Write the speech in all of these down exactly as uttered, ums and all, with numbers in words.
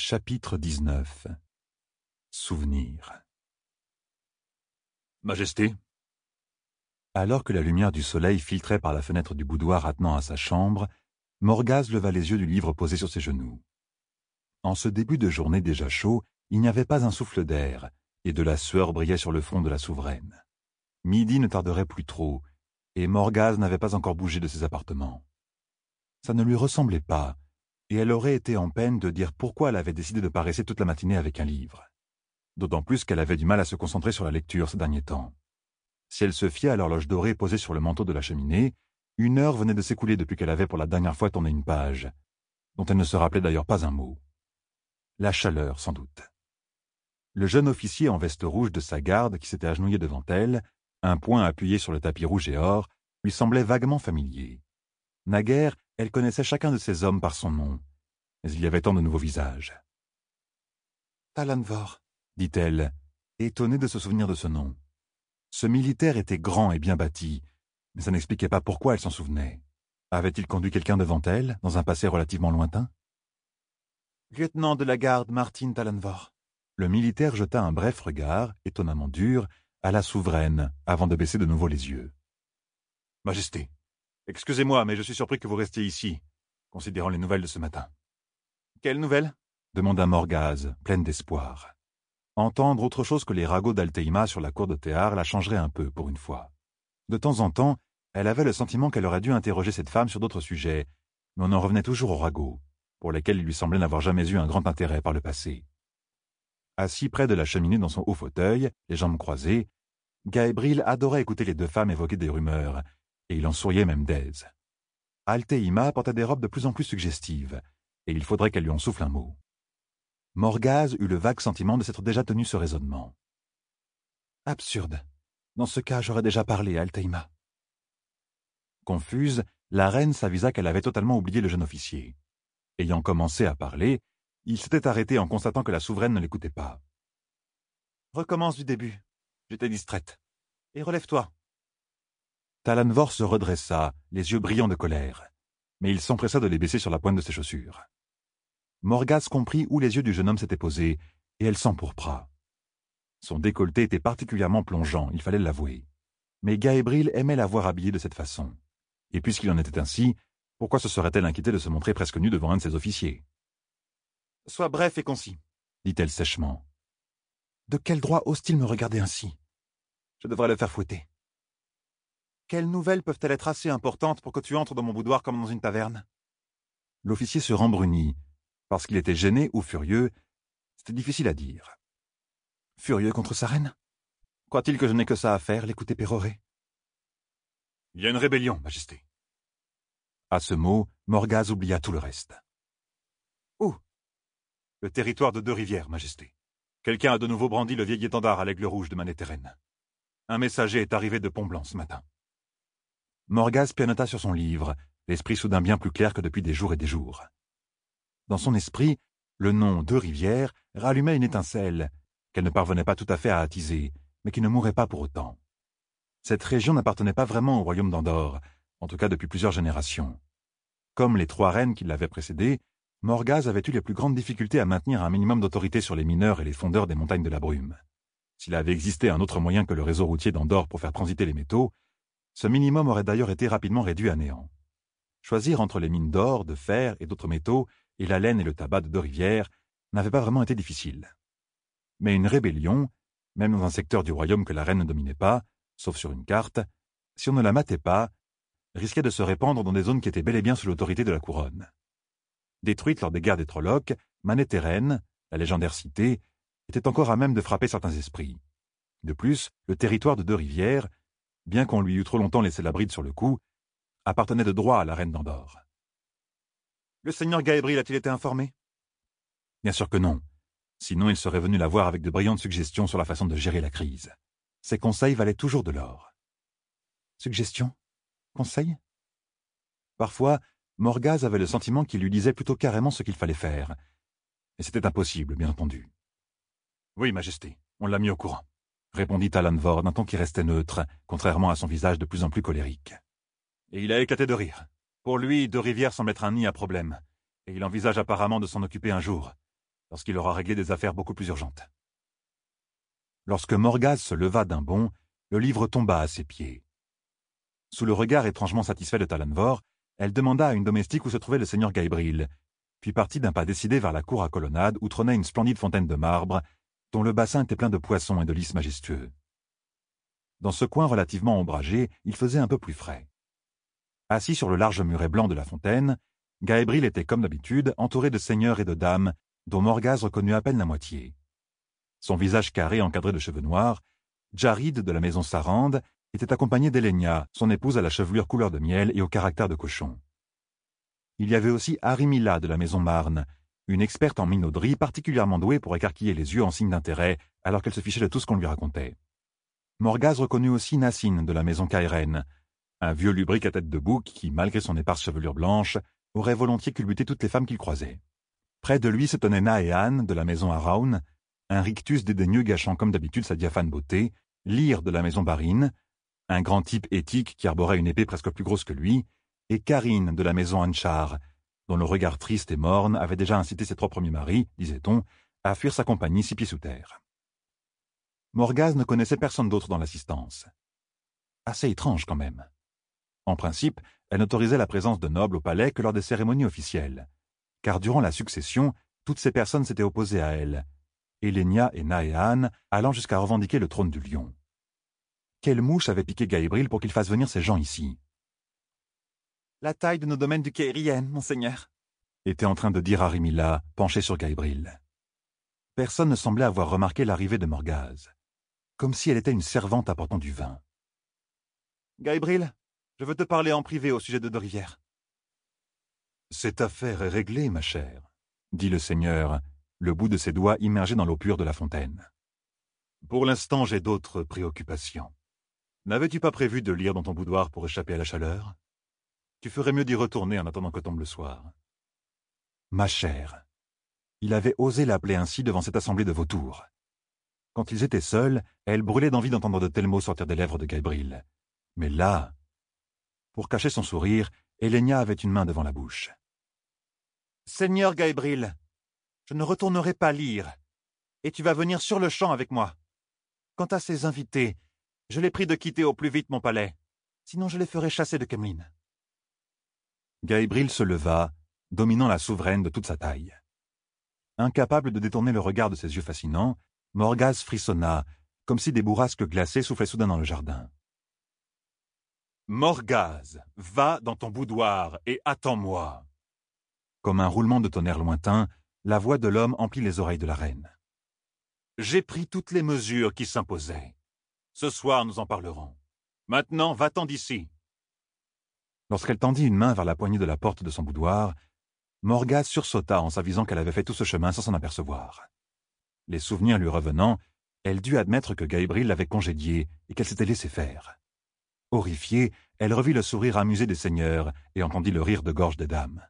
Chapitre dix-neuf. Souvenir. Majesté. Alors que la lumière du soleil filtrait par la fenêtre du boudoir attenant à sa chambre, Morgase leva les yeux du livre posé sur ses genoux. En ce début de journée déjà chaud, il n'y avait pas un souffle d'air, et de la sueur brillait sur le front de la souveraine. Midi ne tarderait plus trop, et Morgase n'avait pas encore bougé de ses appartements. Ça ne lui ressemblait pas, et elle aurait été en peine de dire pourquoi elle avait décidé de paresser toute la matinée avec un livre. D'autant plus qu'elle avait du mal à se concentrer sur la lecture ces derniers temps. Si elle se fiait à l'horloge dorée posée sur le manteau de la cheminée, une heure venait de s'écouler depuis qu'elle avait pour la dernière fois tourné une page, dont elle ne se rappelait d'ailleurs pas un mot. La chaleur, sans doute. Le jeune officier en veste rouge de sa garde, qui s'était agenouillé devant elle, un poing appuyé sur le tapis rouge et or, lui semblait vaguement familier. Naguère, elle connaissait chacun de ces hommes par son nom, mais il y avait tant de nouveaux visages. « Talanvor », dit-elle, étonnée de se souvenir de ce nom. Ce militaire était grand et bien bâti, mais ça n'expliquait pas pourquoi elle s'en souvenait. Avait-il conduit quelqu'un devant elle, dans un passé relativement lointain? « Lieutenant de la garde Martin Talanvor ». Le militaire jeta un bref regard, étonnamment dur, à la souveraine, avant de baisser de nouveau les yeux. « Majesté, excusez-moi, mais je suis surpris que vous restiez ici, considérant les nouvelles de ce matin. »« Quelles nouvelles ?» demanda Morgase, pleine d'espoir. Entendre autre chose que les ragots d'Alteima sur la cour de Théar la changerait un peu, pour une fois. De temps en temps, elle avait le sentiment qu'elle aurait dû interroger cette femme sur d'autres sujets, mais on en revenait toujours aux ragots, pour lesquels il lui semblait n'avoir jamais eu un grand intérêt par le passé. Assis près de la cheminée dans son haut fauteuil, les jambes croisées, Gaëbril adorait écouter les deux femmes évoquer des rumeurs, et il en souriait même d'aise. Alteima portait des robes de plus en plus suggestives, et il faudrait qu'elle lui en souffle un mot. Morgase eut le vague sentiment de s'être déjà tenu ce raisonnement. Absurde. Dans ce cas, j'aurais déjà parlé à Alteima. Confuse, la reine s'avisa qu'elle avait totalement oublié le jeune officier. Ayant commencé à parler, il s'était arrêté en constatant que la souveraine ne l'écoutait pas. « Recommence du début. J'étais distraite. Et relève-toi. » Talanvor se redressa, les yeux brillants de colère, mais il s'empressa de les baisser sur la pointe de ses chaussures. Morgase comprit où les yeux du jeune homme s'étaient posés, et elle s'empourpra. Son décolleté était particulièrement plongeant, il fallait l'avouer. Mais Gaëbril aimait la voir habillée de cette façon. Et puisqu'il en était ainsi, pourquoi se serait-elle inquiétée de se montrer presque nue devant un de ses officiers? « Sois bref et concis, » dit-elle sèchement. « De quel droit ose-t-il me regarder ainsi? Je devrais le faire fouetter. Quelles nouvelles peuvent-elles être assez importantes pour que tu entres dans mon boudoir comme dans une taverne ?» L'officier se rembrunit. Parce qu'il était gêné ou furieux, c'était difficile à dire. Furieux contre sa reine? Croit-il que je n'ai que ça à faire, l'écouter pérorer? « Il y a une rébellion, Majesté. » À ce mot, Morgase oublia tout le reste. « Où ?»« Le territoire de Deux-Rivières, Majesté. Quelqu'un a de nouveau brandi le vieil étendard à l'aigle rouge de Manéthérène. Un messager est arrivé de Pont-Blanc ce matin. » Morgase pianota sur son livre, l'esprit soudain bien plus clair que depuis des jours et des jours. Dans son esprit, le nom Deux-Rivières rallumait une étincelle, qu'elle ne parvenait pas tout à fait à attiser, mais qui ne mourait pas pour autant. Cette région n'appartenait pas vraiment au royaume d'Andorre, en tout cas depuis plusieurs générations. Comme les trois reines qui l'avaient précédée, Morgase avait eu les plus grandes difficultés à maintenir un minimum d'autorité sur les mineurs et les fondeurs des montagnes de la brume. S'il avait existé un autre moyen que le réseau routier d'Andorre pour faire transiter les métaux, ce minimum aurait d'ailleurs été rapidement réduit à néant. Choisir entre les mines d'or, de fer et d'autres métaux, et la laine et le tabac de Deux-Rivières n'avait pas vraiment été difficile. Mais une rébellion, même dans un secteur du royaume que la reine ne dominait pas, sauf sur une carte, si on ne la matait pas, risquait de se répandre dans des zones qui étaient bel et bien sous l'autorité de la couronne. Détruite lors des guerres des Trollocs, Manéthérène, la légendaire cité, était encore à même de frapper certains esprits. De plus, le territoire de Deux-Rivières, bien qu'on lui eût trop longtemps laissé la bride sur le cou, appartenait de droit à la reine d'Andorre. Le seigneur Gaëbril a-t-il été informé? Bien sûr que non. Sinon, il serait venu la voir avec de brillantes suggestions sur la façon de gérer la crise. Ses conseils valaient toujours de l'or. Suggestions? Conseils? Parfois, Morgase avait le sentiment qu'il lui disait plutôt carrément ce qu'il fallait faire. Et c'était impossible, bien entendu. « Oui, Majesté, on l'a mis au courant », répondit Talanvor d'un ton qui restait neutre, contrairement à son visage de plus en plus colérique. Et il a éclaté de rire. Pour lui, Deux-Rivières semble être un nid à problème, et il envisage apparemment de s'en occuper un jour. lorsqu'il aura réglé des affaires beaucoup plus urgentes. Lorsque Morgase se leva d'un bond, le livre tomba à ses pieds. Sous le regard étrangement satisfait de Talanvor, elle demanda à une domestique où se trouvait le seigneur Gaebril, puis partit d'un pas décidé vers la cour à colonnade où trônait une splendide fontaine de marbre, dont le bassin était plein de poissons et de lys majestueux. Dans ce coin relativement ombragé, il faisait un peu plus frais. Assis sur le large muret blanc de la fontaine, Gaebril était comme d'habitude entouré de seigneurs et de dames, dont Morgase reconnut à peine la moitié. Son visage carré encadré de cheveux noirs, Djarid de la maison Sarande était accompagné d'Elenia, son épouse à la chevelure couleur de miel et au caractère de cochon. Il y avait aussi Arimila de la maison Marne, une experte en minauderie particulièrement douée pour écarquiller les yeux en signe d'intérêt alors qu'elle se fichait de tout ce qu'on lui racontait. Morgase reconnut aussi Nassine de la maison Kairen, un vieux lubrique à tête de bouc qui, malgré son éparse chevelure blanche, aurait volontiers culbuté toutes les femmes qu'il croisait. Près de lui se tenait Naéan de la maison Araun, un rictus dédaigneux gâchant comme d'habitude sa diaphane beauté, Lyre de la maison Barine, un grand type éthique qui arborait une épée presque plus grosse que lui, et Karine de la maison Anchar, dont le regard triste et morne avait déjà incité ses trois premiers maris, disait-on, à fuir sa compagnie six pieds sous terre. Morgase ne connaissait personne d'autre dans l'assistance. Assez étrange quand même. En principe, elle n'autorisait la présence de nobles au palais que lors des cérémonies officielles, car durant la succession, toutes ces personnes s'étaient opposées à elle, Elenia et Naéan allant jusqu'à revendiquer le trône du lion. Quelle mouche avait piqué Gaebril pour qu'il fasse venir ces gens ici? La taille de nos domaines du Cairien, monseigneur, était en train de dire Arimila, penché sur Gaebril. Personne ne semblait avoir remarqué l'arrivée de Morgase, comme si elle était une servante apportant du vin. Gaebril, je veux te parler en privé au sujet de Deux-Rivières. Cette affaire est réglée, ma chère, dit le seigneur, le bout de ses doigts immergé dans l'eau pure de la fontaine. Pour l'instant, j'ai d'autres préoccupations. N'avais-tu pas prévu de lire dans ton boudoir pour échapper à la chaleur? Tu ferais mieux d'y retourner en attendant que tombe le soir. Ma chère, il avait osé l'appeler ainsi devant cette assemblée de vautours. Quand ils étaient seuls, elle brûlait d'envie d'entendre de tels mots sortir des lèvres de Gaebril. Mais là... Pour cacher son sourire, Elenia avait une main devant la bouche. « Seigneur Gaebril, je ne retournerai pas lire, et tu vas venir sur le champ avec moi. Quant à ces invités, je les prie de quitter au plus vite mon palais, sinon je les ferai chasser de Kemlin. » Gaebril se leva, dominant la souveraine de toute sa taille. Incapable de détourner le regard de ses yeux fascinants, Morgase frissonna, comme si des bourrasques glacées soufflaient soudain dans le jardin. « Morgase, va dans ton boudoir et attends-moi. » Comme un roulement de tonnerre lointain, la voix de l'homme emplit les oreilles de la reine. « J'ai pris toutes les mesures qui s'imposaient. Ce soir, nous en parlerons. Maintenant, va-t'en d'ici. » Lorsqu'elle tendit une main vers la poignée de la porte de son boudoir, Morgase sursauta en s'avisant qu'elle avait fait tout ce chemin sans s'en apercevoir. Les souvenirs lui revenant, elle dut admettre que Gaebril l'avait congédiée et qu'elle s'était laissée faire. Horrifiée, elle revit le sourire amusé des seigneurs et entendit le rire de gorge des dames.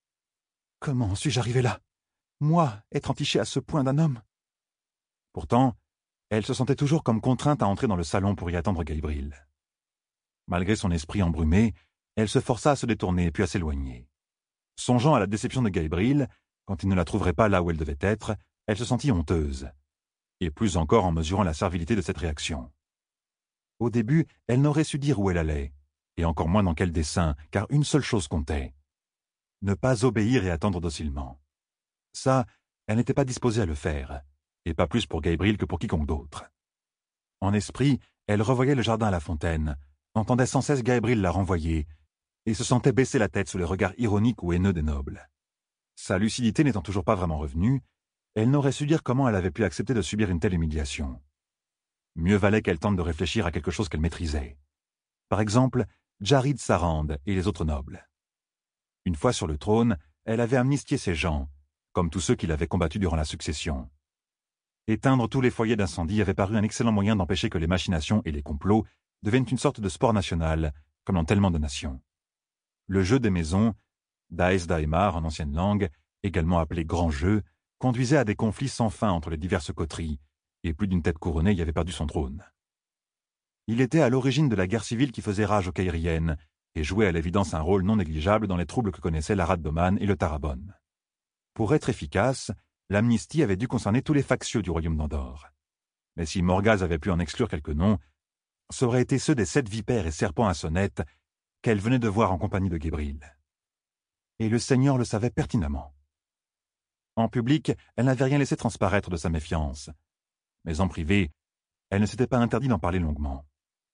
« Comment suis-je arrivée là? Moi, être entichée à ce point d'un homme ?» Pourtant, elle se sentait toujours comme contrainte à entrer dans le salon pour y attendre Gaebril. Malgré son esprit embrumé, elle se força à se détourner puis à s'éloigner. Songeant à la déception de Gaebril, quand il ne la trouverait pas là où elle devait être, elle se sentit honteuse, et plus encore en mesurant la servilité de cette réaction. Au début, elle n'aurait su dire où elle allait, et encore moins dans quel dessein, car une seule chose comptait. Ne pas obéir et attendre docilement. Ça, elle n'était pas disposée à le faire, et pas plus pour Gaebril que pour quiconque d'autre. En esprit, elle revoyait le jardin à la fontaine, entendait sans cesse Gaebril la renvoyer, et se sentait baisser la tête sous les regards ironiques ou haineux des nobles. Sa lucidité n'étant toujours pas vraiment revenue, elle n'aurait su dire comment elle avait pu accepter de subir une telle humiliation. Mieux valait qu'elle tente de réfléchir à quelque chose qu'elle maîtrisait. Par exemple, Djarid Sarande et les autres nobles. Une fois sur le trône, elle avait amnistié ses gens, comme tous ceux qui l'avaient combattu durant la succession. Éteindre tous les foyers d'incendie avait paru un excellent moyen d'empêcher que les machinations et les complots deviennent une sorte de sport national, comme dans tellement de nations. Le jeu des maisons, Daes Daemar en ancienne langue, également appelé grand jeu, conduisait à des conflits sans fin entre les diverses coteries, et plus d'une tête couronnée y avait perdu son trône. Il était à l'origine de la guerre civile qui faisait rage aux Cairiennes, et jouait à l'évidence un rôle non négligeable dans les troubles que connaissaient l'Arad Doman et le Tarabon. Pour être efficace, L'amnistie avait dû concerner tous les factieux du royaume d'Andorre. Mais si Morgase avait pu en exclure quelques noms, ce auraient été ceux des sept vipères et serpents à sonnette qu'elle venait de voir en compagnie de Gébril. Et le Seigneur le savait pertinemment. En public, elle n'avait rien laissé transparaître de sa méfiance, mais en privé, elle ne s'était pas interdit d'en parler longuement.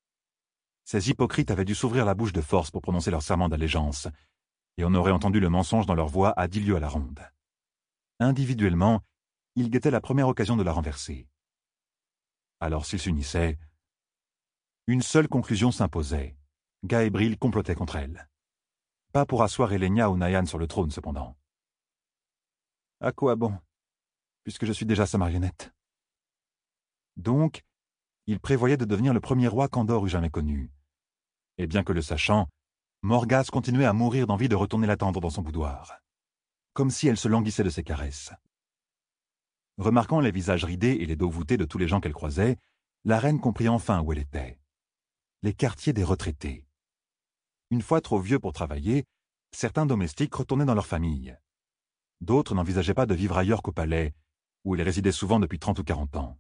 Ces hypocrites avaient dû s'ouvrir la bouche de force pour prononcer leur serment d'allégeance, et on aurait entendu le mensonge dans leur voix à dix lieues à la ronde. Individuellement, ils guettaient la première occasion de la renverser. Alors s'ils s'unissaient, une seule conclusion s'imposait. Gaëbril complotait contre elle. Pas pour asseoir Elenia ou Naïan sur le trône, cependant. À quoi bon, puisque je suis déjà sa marionnette? Donc, il prévoyait de devenir le premier roi qu'Andorre eût jamais connu. Et bien que le sachant, Morgase continuait à mourir d'envie de retourner l'attendre dans son boudoir, comme si elle se languissait de ses caresses. Remarquant les visages ridés et les dos voûtés de tous les gens qu'elle croisait, la reine comprit enfin où elle était. Les quartiers des retraités. Une fois trop vieux pour travailler, certains domestiques retournaient dans leur famille. D'autres n'envisageaient pas de vivre ailleurs qu'au palais, où ils résidaient souvent depuis trente ou quarante ans.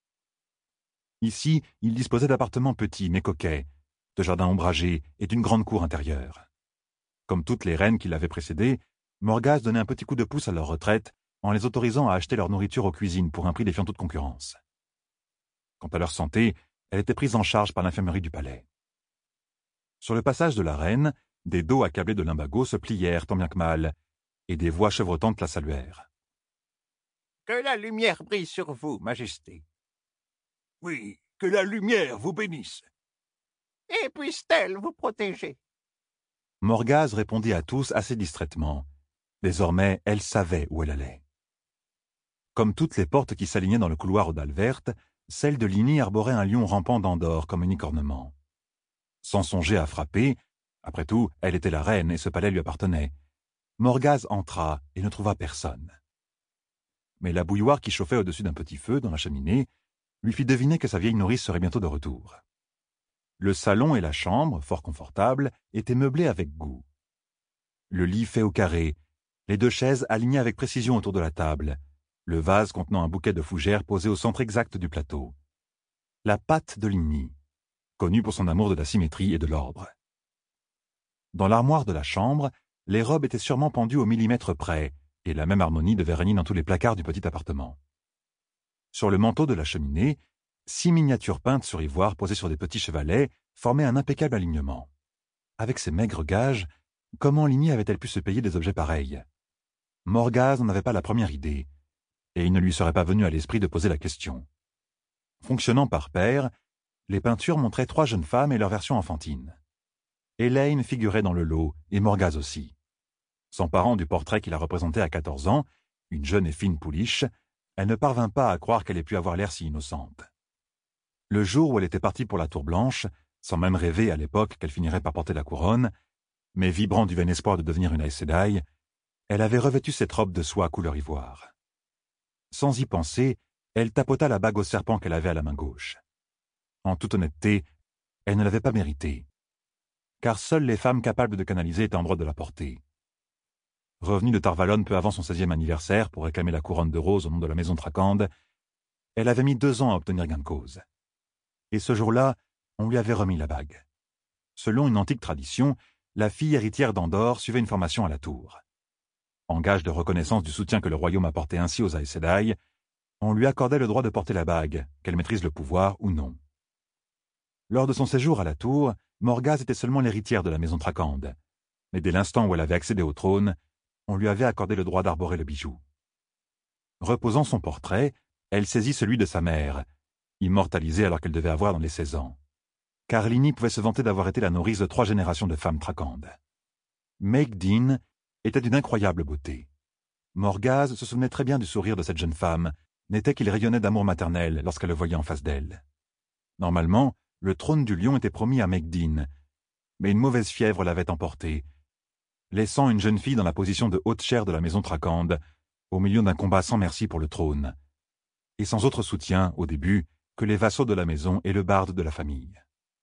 Ici, ils disposaient d'appartements petits mais coquets, de jardins ombragés et d'une grande cour intérieure. Comme toutes les reines qui l'avaient précédée, Morgase donnait un petit coup de pouce à leur retraite en les autorisant à acheter leur nourriture aux cuisines pour un prix défiant toute concurrence. Quant à leur santé, elle était prise en charge par l'infirmerie du palais. Sur le passage de la reine, des dos accablés de lumbago se plièrent tant bien que mal, et des voix chevrotantes la saluèrent. « Que la lumière brille sur vous, Majesté. »« Oui, que la lumière vous bénisse. »« Et puisse-t-elle vous protéger. » Morgase répondit à tous assez distraitement. Désormais, elle savait où elle allait. Comme toutes les portes qui s'alignaient dans le couloir aux dalles vertes, celle de Ligny arborait un lion rampant d'Andorre comme unique ornement. Sans songer à frapper, après tout, elle était la reine et ce palais lui appartenait, Morgase entra et ne trouva personne. Mais la bouilloire qui chauffait au-dessus d'un petit feu dans la cheminée lui fit deviner que sa vieille nourrice serait bientôt de retour. Le salon et la chambre, fort confortables, étaient meublés avec goût. Le lit fait au carré, les deux chaises alignées avec précision autour de la table, le vase contenant un bouquet de fougères posé au centre exact du plateau. La pâte de Ligny, connue pour son amour de la symétrie et de l'ordre. Dans l'armoire de la chambre, les robes étaient sûrement pendues au millimètre près, et la même harmonie devait régner dans tous les placards du petit appartement. Sur le manteau de la cheminée, six miniatures peintes sur ivoire posées sur des petits chevalets formaient un impeccable alignement. Avec ces maigres gages, comment Ligny avait-elle pu se payer des objets pareils? Morgase n'en avait pas la première idée, et il ne lui serait pas venu à l'esprit de poser la question. Fonctionnant par paires, les peintures montraient trois jeunes femmes et leur version enfantine. Elaine figurait dans le lot, et Morgase aussi. S'emparant du portrait qui la représentait à quatorze ans, une jeune et fine pouliche, elle ne parvint pas à croire qu'elle ait pu avoir l'air si innocente. Le jour où elle était partie pour la Tour Blanche, sans même rêver à l'époque qu'elle finirait par porter la couronne, mais vibrant du vain espoir de devenir une Aes Sedai, elle avait revêtu cette robe de soie couleur ivoire. Sans y penser, elle tapota la bague au serpent qu'elle avait à la main gauche. En toute honnêteté, elle ne l'avait pas méritée, car seules les femmes capables de canaliser étaient en droit de la porter. Revenue de Tarvalon peu avant son seizième anniversaire pour réclamer la couronne de rose au nom de la maison Tracande, elle avait mis deux ans à obtenir gain de cause. Et ce jour-là, on lui avait remis la bague. Selon une antique tradition, la fille héritière d'Andorre suivait une formation à la tour. En gage de reconnaissance du soutien que le royaume apportait ainsi aux Aes Sedai, on lui accordait le droit de porter la bague, qu'elle maîtrise le pouvoir ou non. Lors de son séjour à la tour, Morgase était seulement l'héritière de la maison Tracande, mais dès l'instant où elle avait accédé au trône, on lui avait accordé le droit d'arborer le bijou. Reposant son portrait, elle saisit celui de sa mère, immortalisé alors qu'elle devait avoir dans les seize ans. Car Ligny pouvait se vanter d'avoir été la nourrice de trois générations de femmes tracandes. Maegdine était d'une incroyable beauté. Morgase se souvenait très bien du sourire de cette jeune femme, n'était qu'il rayonnait d'amour maternel lorsqu'elle le voyait en face d'elle. Normalement, le trône du lion était promis à Maegdine, mais une mauvaise fièvre l'avait emporté, laissant une jeune fille dans la position de haute chair de la maison Tracande, au milieu d'un combat sans merci pour le trône, et sans autre soutien, au début, que les vassaux de la maison et le barde de la famille.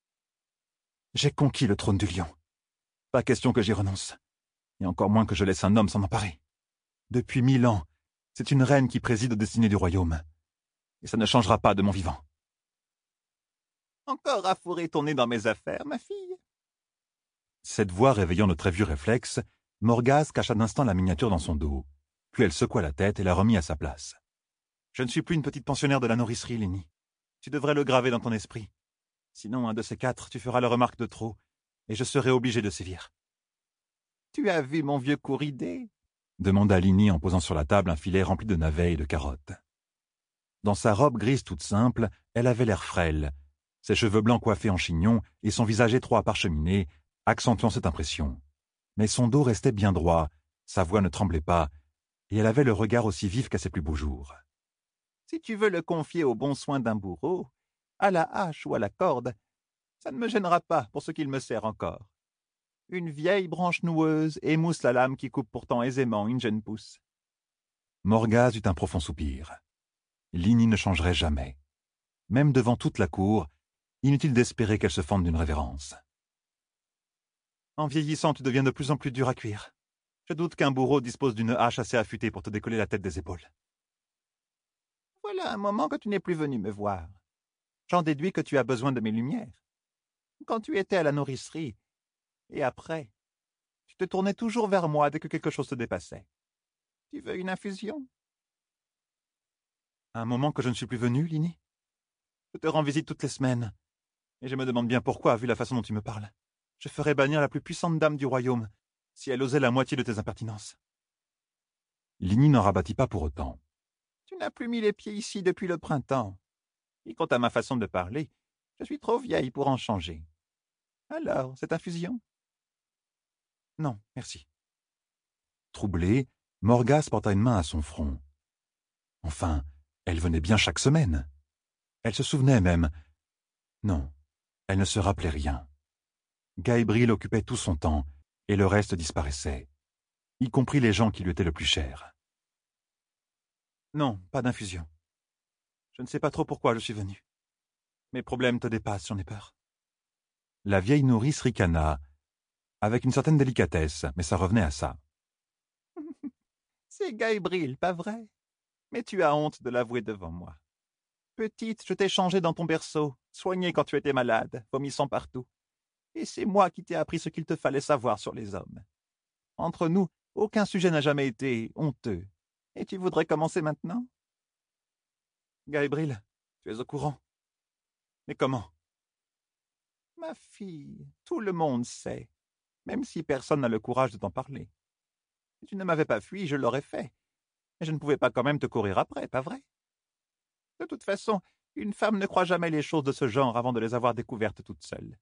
« J'ai conquis le trône du lion. Pas question que j'y renonce, et encore moins que je laisse un homme s'en emparer. Depuis mille ans, C'est une reine qui préside aux destinées du royaume. Et ça ne changera pas de mon vivant. Encore à fourrer ton nez dans mes affaires, ma fille? Cette voix réveillant de très vieux réflexes, Morgase cacha d'un instant la miniature dans son dos. Puis elle secoua la tête et la remit à sa place. « Je ne suis plus une petite pensionnaire de la nourricerie, Lenny. Tu devrais le graver dans ton esprit. Sinon, un de ces quatre, tu feras la remarque de trop, et je serai obligé de sévir. »« Tu as vu mon vieux couridé ?» demanda Lenny en posant sur la table un filet rempli de navets et de carottes. Dans sa robe grise toute simple, elle avait l'air frêle, ses cheveux blancs coiffés en chignon et son visage étroit parcheminé, accentuant cette impression. Mais son dos restait bien droit, sa voix ne tremblait pas, et elle avait le regard aussi vif qu'à ses plus beaux jours. « Si tu veux le confier aux bons soins d'un bourreau, à la hache ou à la corde, ça ne me gênera pas pour ce qu'il me sert encore. Une vieille branche noueuse émousse la lame qui coupe pourtant aisément une jeune pousse. » Morgase eut un profond soupir. Lenny ne changerait jamais. Même devant toute la cour, inutile d'espérer qu'elle se fende d'une révérence. « En vieillissant, tu deviens de plus en plus dur à cuire. Je doute qu'un bourreau dispose d'une hache assez affûtée pour te décoller la tête des épaules. » Voilà un moment que tu n'es plus venu me voir. J'en déduis que tu as besoin de mes lumières. Quand tu étais à la nourricerie, et après, tu te tournais toujours vers moi dès que quelque chose te dépassait. Tu veux une infusion? Un moment que je ne suis plus venu, Lenny? Je te rends visite toutes les semaines, et je me demande bien pourquoi, vu la façon dont tu me parles. Je ferais bannir la plus puissante dame du royaume, si elle osait la moitié de tes impertinences. Lenny n'en rabattit pas pour autant. Tu n'as plus mis les pieds ici depuis le printemps. Et quant à ma façon de parler, je suis trop vieille pour en changer. Alors, cette infusion? Non, merci. Troublée, Morgase porta une main à son front. Enfin, elle venait bien chaque semaine. Elle se souvenait même. Non, elle ne se rappelait rien. Gaëbril occupait tout son temps, et le reste disparaissait, y compris les gens qui lui étaient le plus chers. Non, pas d'infusion. Je ne sais pas trop pourquoi je suis venu. Mes problèmes te dépassent, j'en ai peur. La vieille nourrice ricana, avec une certaine délicatesse, mais ça revenait à ça. C'est Gaëbril, pas vrai? Mais tu as honte de l'avouer devant moi. Petite, je t'ai changée dans ton berceau, soignée quand tu étais malade, vomissant partout. Et c'est moi qui t'ai appris ce qu'il te fallait savoir sur les hommes. Entre nous, aucun sujet n'a jamais été honteux. Et tu voudrais commencer maintenant? Gaëbril, tu es au courant. Mais comment? Ma fille, tout le monde sait, même si personne n'a le courage de t'en parler. Si tu ne m'avais pas fui, je l'aurais fait. Mais je ne pouvais pas quand même te courir après, pas vrai? De toute façon, une femme ne croit jamais les choses de ce genre avant de les avoir découvertes toute seule.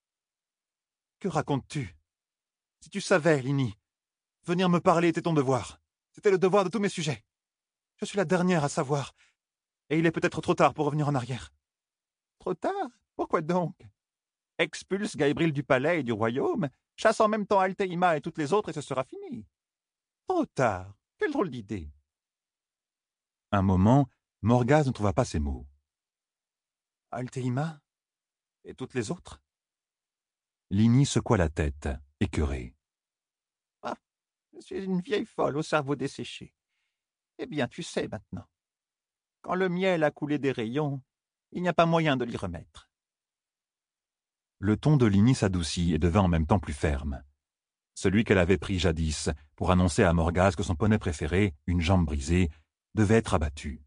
Que racontes-tu? Si tu savais, Lenny, venir me parler était ton devoir. C'était le devoir de tous mes sujets. Je suis la dernière à savoir, et il est peut-être trop tard pour revenir en arrière. Trop tard? Pourquoi donc? Expulse Gaëbril du palais et du royaume, chasse en même temps Alteima et toutes les autres et ce sera fini. Trop tard? Quelle drôle d'idée! Un moment, Morgase ne trouva pas ses mots. Alteima? Et toutes les autres? Lenny secoua la tête, écœurée. Ah, je suis une vieille folle au cerveau desséché. Eh bien, tu sais maintenant. Quand le miel a coulé des rayons, il n'y a pas moyen de l'y remettre. Le ton de Lenny s'adoucit et devint en même temps plus ferme. Celui qu'elle avait pris jadis pour annoncer à Morgase que son poney préféré, une jambe brisée, devait être abattu.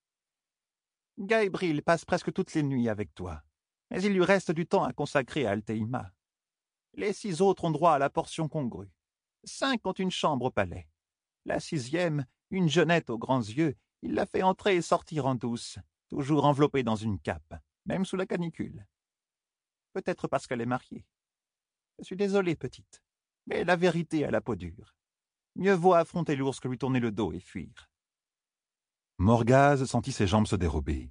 Gaëbril passe presque toutes les nuits avec toi, mais il lui reste du temps à consacrer à Alteima. Les six autres ont droit à la portion congrue. Cinq ont une chambre au palais. La sixième, une jeunette aux grands yeux, il la fait entrer et sortir en douce, toujours enveloppée dans une cape, même sous la canicule. Peut-être parce qu'elle est mariée. Je suis désolé, petite, mais la vérité a la peau dure. Mieux vaut affronter l'ours que lui tourner le dos et fuir. Morgase sentit ses jambes se dérober.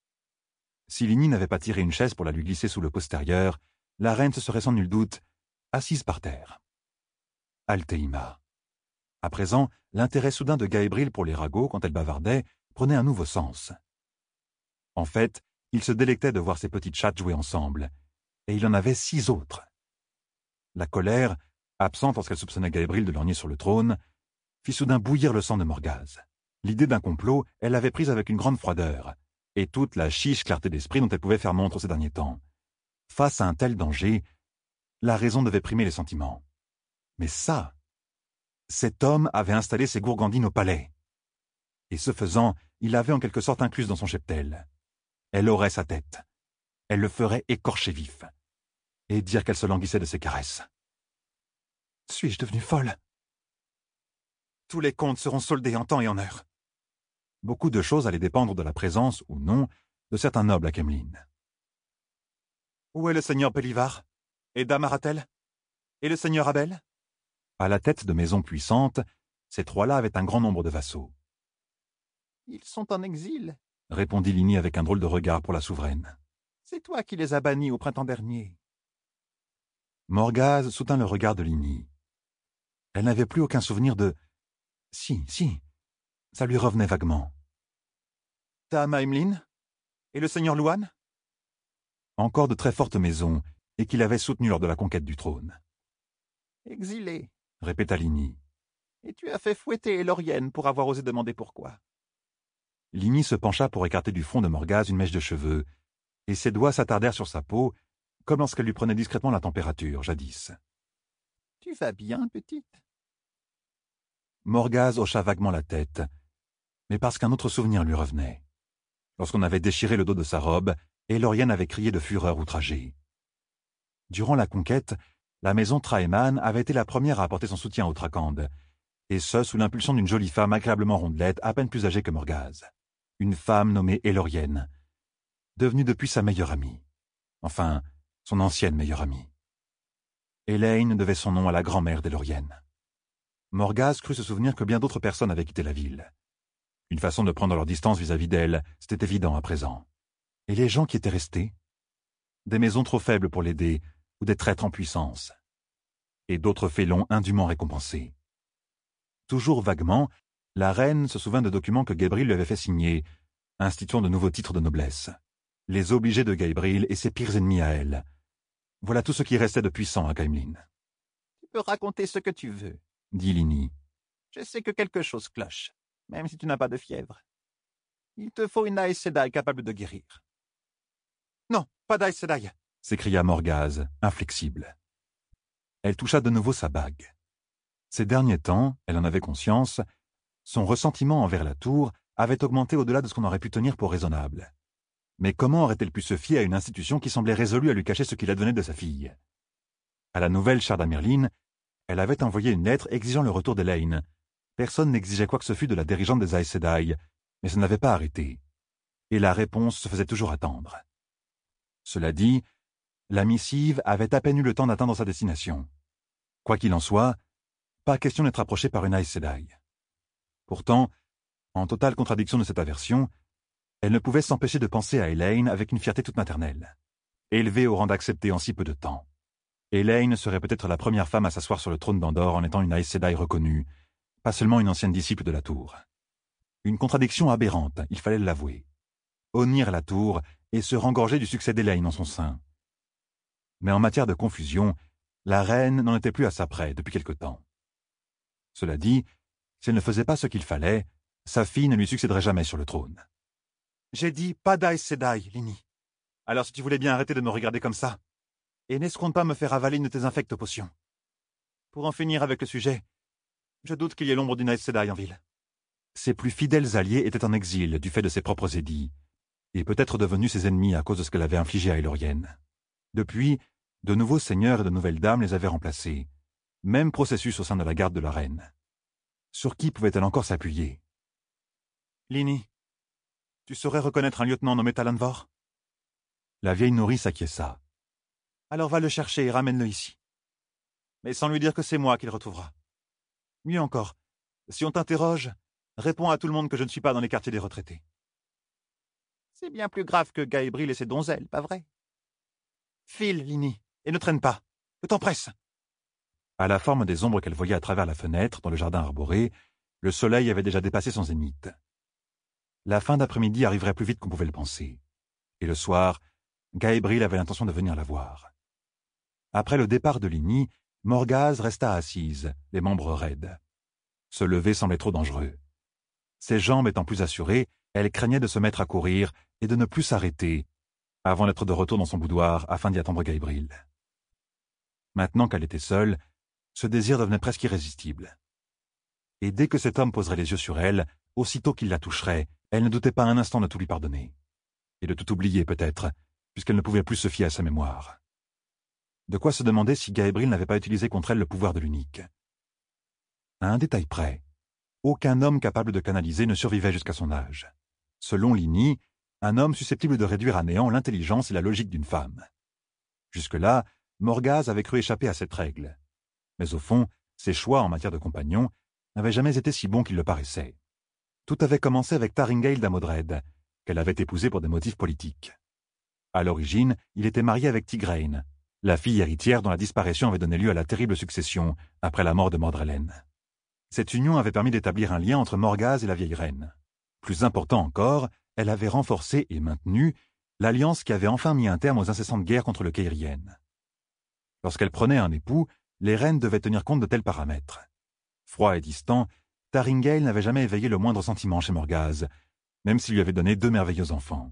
Si Lenny n'avait pas tiré une chaise pour la lui glisser sous le postérieur, la reine se serait sans nul doute assise par terre. Alteima. À présent, l'intérêt soudain de Gaëbril pour les ragots, quand elle bavardait, prenait un nouveau sens. En fait, il se délectait de voir ces petites chattes jouer ensemble, et il en avait six autres. La colère, absente lorsqu'elle soupçonnait Gaëbril de lorgner sur le trône, fit soudain bouillir le sang de Morgase. L'idée d'un complot, elle l'avait prise avec une grande froideur, et toute la chiche clarté d'esprit dont elle pouvait faire montre ces derniers temps. Face à un tel danger, la raison devait primer les sentiments. Mais ça, cet homme avait installé ses gourgandines au palais. Et ce faisant, il l'avait en quelque sorte incluse dans son cheptel. Elle aurait sa tête. Elle le ferait écorcher vif. Et dire qu'elle se languissait de ses caresses. Suis-je devenue folle? Tous les comptes seront soldés en temps et en heure. Beaucoup de choses allaient dépendre de la présence, ou non, de certains nobles à Kemlin. Où est le seigneur Pélivar? Et Dame Aratel? Et le seigneur Abel? À la tête de maisons puissantes, ces trois-là avaient un grand nombre de vassaux. Ils sont en exil, répondit Lini avec un drôle de regard pour la souveraine. C'est toi qui les as bannis au printemps dernier. Morgase soutint le regard de Lini. Elle n'avait plus aucun souvenir de... Si, si, ça lui revenait vaguement. Dame Aemlyn? Et le seigneur Louan? Encore de très fortes maisons, et qu'il avait soutenues lors de la conquête du trône. Exilé, répéta Lini. Et tu as fait fouetter Elorienne pour avoir osé demander pourquoi. Lini se pencha pour écarter du front de Morgase une mèche de cheveux, et ses doigts s'attardèrent sur sa peau, comme lorsqu'elle lui prenait discrètement la température, jadis. Tu vas bien, petite? Morgase hocha vaguement la tête, mais parce qu'un autre souvenir lui revenait. Lorsqu'on avait déchiré le dos de sa robe, Elorienne avait crié de fureur outragée. Durant la conquête, la maison Traeman avait été la première à apporter son soutien aux Tracandes, et ce, sous l'impulsion d'une jolie femme agréablement rondelette, à peine plus âgée que Morgase. Une femme nommée Elorienne, devenue depuis sa meilleure amie. Enfin, son ancienne meilleure amie. Elaine devait son nom à la grand-mère d'Elorienne. Morgase crut se souvenir que bien d'autres personnes avaient quitté la ville. Une façon de prendre leur distance vis-à-vis d'elle, c'était évident à présent. Et les gens qui étaient restés? Des maisons trop faibles pour l'aider, ou des traîtres en puissance. Et d'autres félons indûment récompensés. Toujours vaguement, la reine se souvint de documents que Gaebril lui avait fait signer, instituant de nouveaux titres de noblesse. Les obligés de Gaebril et ses pires ennemis à elle. Voilà tout ce qui restait de puissant à Caemlyn. Tu peux raconter ce que tu veux, dit Lini. Je sais que quelque chose cloche, même si tu n'as pas de fièvre. Il te faut une Aes Sedai capable de guérir. Non, pas d'Aes Sedai, s'écria Morgase, inflexible. Elle toucha de nouveau sa bague. Ces derniers temps, elle en avait conscience, son ressentiment envers la tour avait augmenté au-delà de ce qu'on aurait pu tenir pour raisonnable. Mais comment aurait-elle pu se fier à une institution qui semblait résolue à lui cacher ce qu'il advenait de sa fille? À la nouvelle Chardamirline, elle avait envoyé une lettre exigeant le retour d'Elaine. Personne n'exigeait quoi que ce fût de la dirigeante des Aes Sedai, mais ça n'avait pas arrêté. Et la réponse se faisait toujours attendre. Cela dit, la missive avait à peine eu le temps d'atteindre sa destination. Quoi qu'il en soit, pas question d'être approché par une Aes Sedai. Pourtant, en totale contradiction de cette aversion, elle ne pouvait s'empêcher de penser à Elaine avec une fierté toute maternelle. Élevée au rang d'accepter en si peu de temps. Elaine serait peut-être la première femme à s'asseoir sur le trône d'Andor en étant une Aes Sedai reconnue, pas seulement une ancienne disciple de la tour. Une contradiction aberrante, il fallait l'avouer. Honnir la tour et se rengorger du succès d'Elaine en son sein. Mais en matière de confusion, la reine n'en était plus à sa près depuis quelque temps. Cela dit, si elle ne faisait pas ce qu'il fallait, sa fille ne lui succéderait jamais sur le trône. J'ai dit pas d'Aes Sedai, Lini. Alors si tu voulais bien arrêter de me regarder comme ça, et n'escompte pas me faire avaler une de tes infectes potions. Pour en finir avec le sujet, je doute qu'il y ait l'ombre d'une Aes Sedai en ville. Ses plus fidèles alliés étaient en exil du fait de ses propres édits, et peut-être devenus ses ennemis à cause de ce qu'elle avait infligé à Elorienne. Depuis, de nouveaux seigneurs et de nouvelles dames les avaient remplacés. Même processus au sein de la garde de la reine. Sur qui pouvait-elle encore s'appuyer? Lini, tu saurais reconnaître un lieutenant nommé Talanvor? La vieille nourrice acquiesça. Alors va le chercher et ramène-le ici. Mais sans lui dire que c'est moi qu'il retrouvera. Mieux encore, si on t'interroge, réponds à tout le monde que je ne suis pas dans les quartiers des retraités. C'est bien plus grave que Gaebril et ses donzelles, pas vrai? File, Lini, et ne traîne pas. Le temps presse. À la forme des ombres qu'elle voyait à travers la fenêtre dans le jardin arboré, le soleil avait déjà dépassé son zénith. La fin d'après-midi arriverait plus vite qu'on pouvait le penser. Et le soir, Gaebril avait l'intention de venir la voir. Après le départ de Lini, Morgase resta assise, les membres raides. Se lever semblait trop dangereux. Ses jambes étant plus assurées, elle craignait de se mettre à courir et de ne plus s'arrêter, avant d'être de retour dans son boudoir afin d'y attendre Gaëbril. Maintenant qu'elle était seule, ce désir devenait presque irrésistible. Et dès que cet homme poserait les yeux sur elle, aussitôt qu'il la toucherait, elle ne doutait pas un instant de tout lui pardonner. Et de tout oublier peut-être, puisqu'elle ne pouvait plus se fier à sa mémoire. De quoi se demander si Gaëbril n'avait pas utilisé contre elle le pouvoir de l'unique. À un détail près, aucun homme capable de canaliser ne survivait jusqu'à son âge. Selon Ligny, un homme susceptible de réduire à néant l'intelligence et la logique d'une femme. Jusque-là, Morgase avait cru échapper à cette règle. Mais au fond, ses choix en matière de compagnons n'avaient jamais été si bons qu'il le paraissait. Tout avait commencé avec Taringail d'Amodred, qu'elle avait épousé pour des motifs politiques. À l'origine, il était marié avec Tigraine, la fille héritière dont la disparition avait donné lieu à la terrible succession après la mort de Mordrelen. Cette union avait permis d'établir un lien entre Morgase et la vieille reine. Plus important encore, elle avait renforcé et maintenu l'alliance qui avait enfin mis un terme aux incessantes guerres contre le Cairien. Lorsqu'elle prenait un époux, les reines devaient tenir compte de tels paramètres. Froid et distant, Taringail n'avait jamais éveillé le moindre sentiment chez Morgase, même s'il lui avait donné deux merveilleux enfants.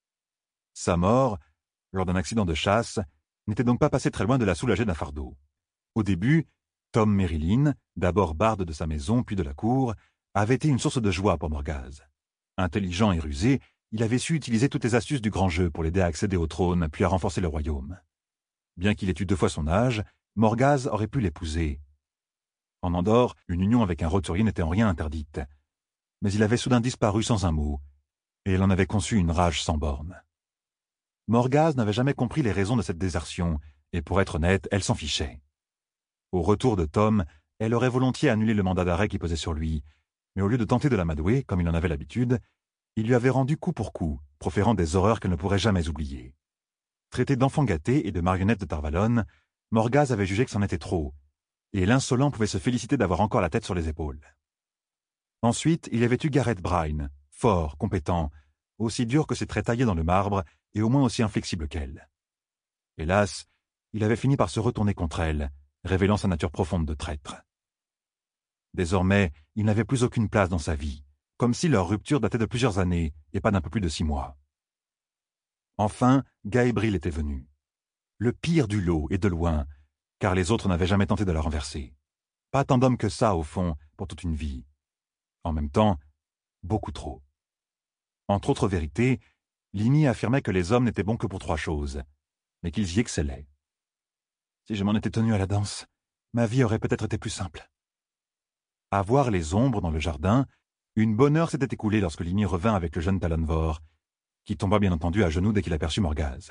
Sa mort, lors d'un accident de chasse, n'était donc pas passée très loin de la soulager d'un fardeau. Au début, Tom Merrilin, d'abord barde de sa maison puis de la cour, avait été une source de joie pour Morgase. Intelligent et rusé, il avait su utiliser toutes les astuces du grand jeu pour l'aider à accéder au trône puis à renforcer le royaume. Bien qu'il ait eu deux fois son âge, Morgase aurait pu l'épouser. En Andorre, une union avec un roturier n'était en rien interdite. Mais il avait soudain disparu sans un mot, et elle en avait conçu une rage sans borne. Morgase n'avait jamais compris les raisons de cette désertion, et pour être honnête, elle s'en fichait. Au retour de Tom, elle aurait volontiers annulé le mandat d'arrêt qui pesait sur lui, mais au lieu de tenter de l'amadouer, comme il en avait l'habitude, il lui avait rendu coup pour coup, proférant des horreurs qu'elle ne pourrait jamais oublier. Traité d'enfant gâté et de marionnette de Tarvalon, Morgase avait jugé que c'en était trop, et l'insolent pouvait se féliciter d'avoir encore la tête sur les épaules. Ensuite, il avait eu Gareth Bryne, fort, compétent, aussi dur que ses traits taillés dans le marbre et au moins aussi inflexible qu'elle. Hélas, il avait fini par se retourner contre elle, révélant sa nature profonde de traître. Désormais, il n'avait plus aucune place dans sa vie, comme si leur rupture datait de plusieurs années et pas d'un peu plus de six mois. Enfin, Gaëbril était venu. Le pire du lot et de loin, car les autres n'avaient jamais tenté de la renverser. Pas tant d'hommes que ça, au fond, pour toute une vie. En même temps, beaucoup trop. Entre autres vérités, Ligny affirmait que les hommes n'étaient bons que pour trois choses, mais qu'ils y excellaient. Si je m'en étais tenu à la danse, ma vie aurait peut-être été plus simple. À voir les ombres dans le jardin, une bonne heure s'était écoulée lorsque Ligny revint avec le jeune Talonvor, qui tomba bien entendu à genoux dès qu'il aperçut Morgase.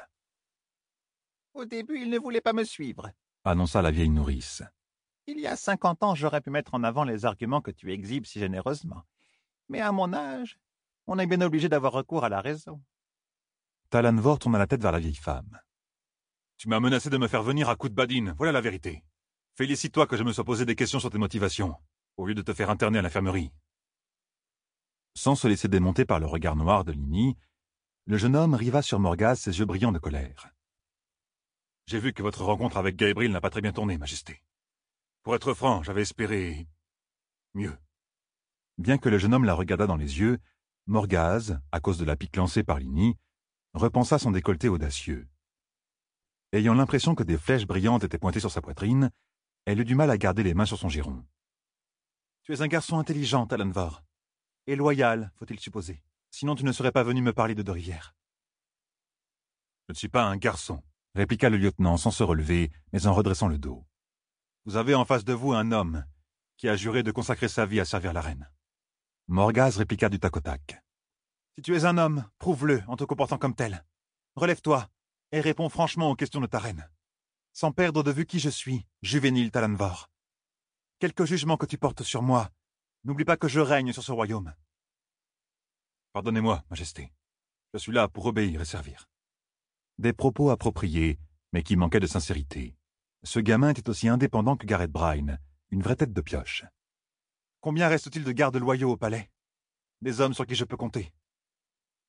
« Au début, il ne voulait pas me suivre, » annonça la vieille nourrice. « Il y a cinquante ans, j'aurais pu mettre en avant les arguments que tu exhibes si généreusement. Mais à mon âge, on est bien obligé d'avoir recours à la raison. » Talonvor tourna la tête vers la vieille femme. « Tu m'as menacé de me faire venir à coups de badine, voilà la vérité. Félicite-toi que je me sois posé des questions sur tes motivations, au lieu de te faire interner à l'infirmerie. » Sans se laisser démonter par le regard noir de Ligny, le jeune homme riva sur Morgase ses yeux brillants de colère. « J'ai vu que votre rencontre avec Gaëbril n'a pas très bien tourné, Majesté. Pour être franc, j'avais espéré... mieux. » Bien que le jeune homme la regardât dans les yeux, Morgase, à cause de la pique lancée par Ligny, repensa son décolleté audacieux. Ayant l'impression que des flèches brillantes étaient pointées sur sa poitrine, elle eut du mal à garder les mains sur son giron. « Tu es un garçon intelligent, Talonvor, et loyal, faut-il supposer. Sinon tu ne serais pas venu me parler de Deux-Rivières. »« Je ne suis pas un garçon, » répliqua le lieutenant sans se relever, mais en redressant le dos. « Vous avez en face de vous un homme qui a juré de consacrer sa vie à servir la reine. » Morgase répliqua du tac au tac. « Si tu es un homme, prouve-le en te comportant comme tel. Relève-toi et réponds franchement aux questions de ta reine, sans perdre de vue qui je suis, juvénile Talonvor. Quelque jugement que tu portes sur moi, n'oublie pas que je règne sur ce royaume. » « Pardonnez-moi, Majesté. Je suis là pour obéir et servir. » Des propos appropriés, mais qui manquaient de sincérité. Ce gamin était aussi indépendant que Gareth Bryne, une vraie tête de pioche. « Combien reste-t-il de gardes loyaux au palais? Des hommes sur qui je peux compter? »« Moi, »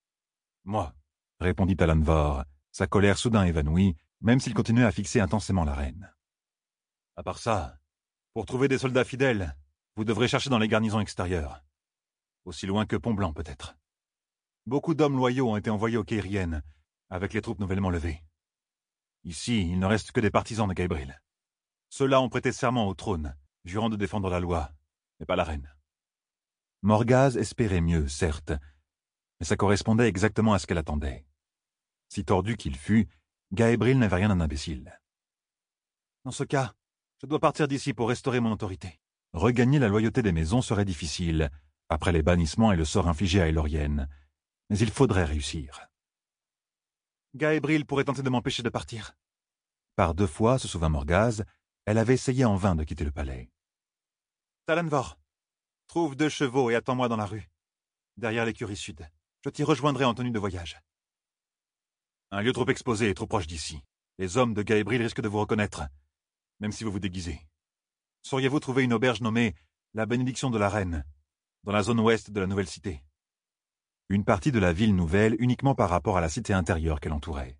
répondit Talonvor, sa colère soudain évanouie, même s'il continuait à fixer intensément la reine. « À part ça, pour trouver des soldats fidèles, vous devrez chercher dans les garnisons extérieures. Aussi loin que Pont-Blanc, peut-être. Beaucoup d'hommes loyaux ont été envoyés aux Caériennes, avec les troupes nouvellement levées. Ici, il ne reste que des partisans de Gaebril. Ceux-là ont prêté serment au trône, jurant de défendre la loi, mais pas la reine. Morgase espérait mieux, certes, mais ça correspondait exactement à ce qu'elle attendait. Si tordu qu'il fût, Gaebril n'avait rien d'un imbécile. Dans ce cas, je dois partir d'ici pour restaurer mon autorité. Regagner la loyauté des maisons serait difficile, après les bannissements et le sort infligé à Elorienne, mais il faudrait réussir. Gaebril pourrait tenter de m'empêcher de partir. Par deux fois, se souvint Morgase, elle avait essayé en vain de quitter le palais. Talanvor, trouve deux chevaux et attends-moi dans la rue, derrière l'écurie sud. Je t'y rejoindrai en tenue de voyage. Un lieu trop exposé et trop proche d'ici. Les hommes de Gaebril risquent de vous reconnaître, même si vous vous déguisez. Sauriez-vous trouver une auberge nommée la Bénédiction de la Reine, dans la zone ouest de la nouvelle cité? Une partie de la ville nouvelle uniquement par rapport à la cité intérieure qu'elle entourait.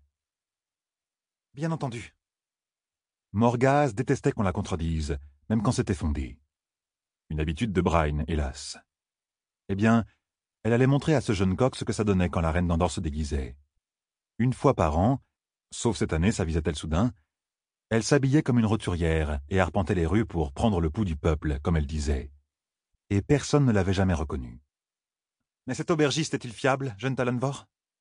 Bien entendu. Morgase détestait qu'on la contredise, même quand c'était fondé. Une habitude de Brain, hélas. Eh bien, elle allait montrer à ce jeune coq ce que ça donnait quand la reine d'Andorre se déguisait. Une fois par an, sauf cette année, s'avisait-elle soudain, elle s'habillait comme une roturière et arpentait les rues pour prendre le pouls du peuple, comme elle disait. Et personne ne l'avait jamais reconnue. Mais cet aubergiste est-il fiable, jeune Talanvor?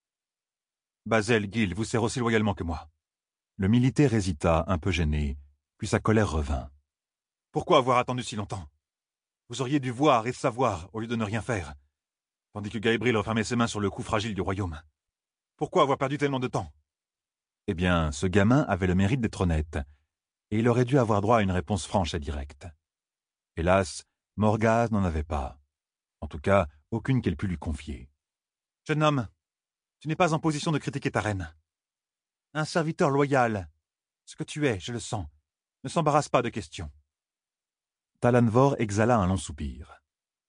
Bazel Gil vous sert aussi loyalement que moi. Le militaire hésita, un peu gêné, puis sa colère revint. Pourquoi avoir attendu si longtemps? Vous auriez dû voir et savoir, au lieu de ne rien faire, tandis que Gaebril refermait ses mains sur le cou fragile du royaume. Pourquoi avoir perdu tellement de temps? Eh bien, ce gamin avait le mérite d'être honnête, et il aurait dû avoir droit à une réponse franche et directe. Hélas, Morgase n'en avait pas. En tout cas, aucune qu'elle pût lui confier. Jeune homme, tu n'es pas en position de critiquer ta reine. Un serviteur loyal, ce que tu es, je le sens, ne s'embarrasse pas de questions. Talanvor exhala un long soupir.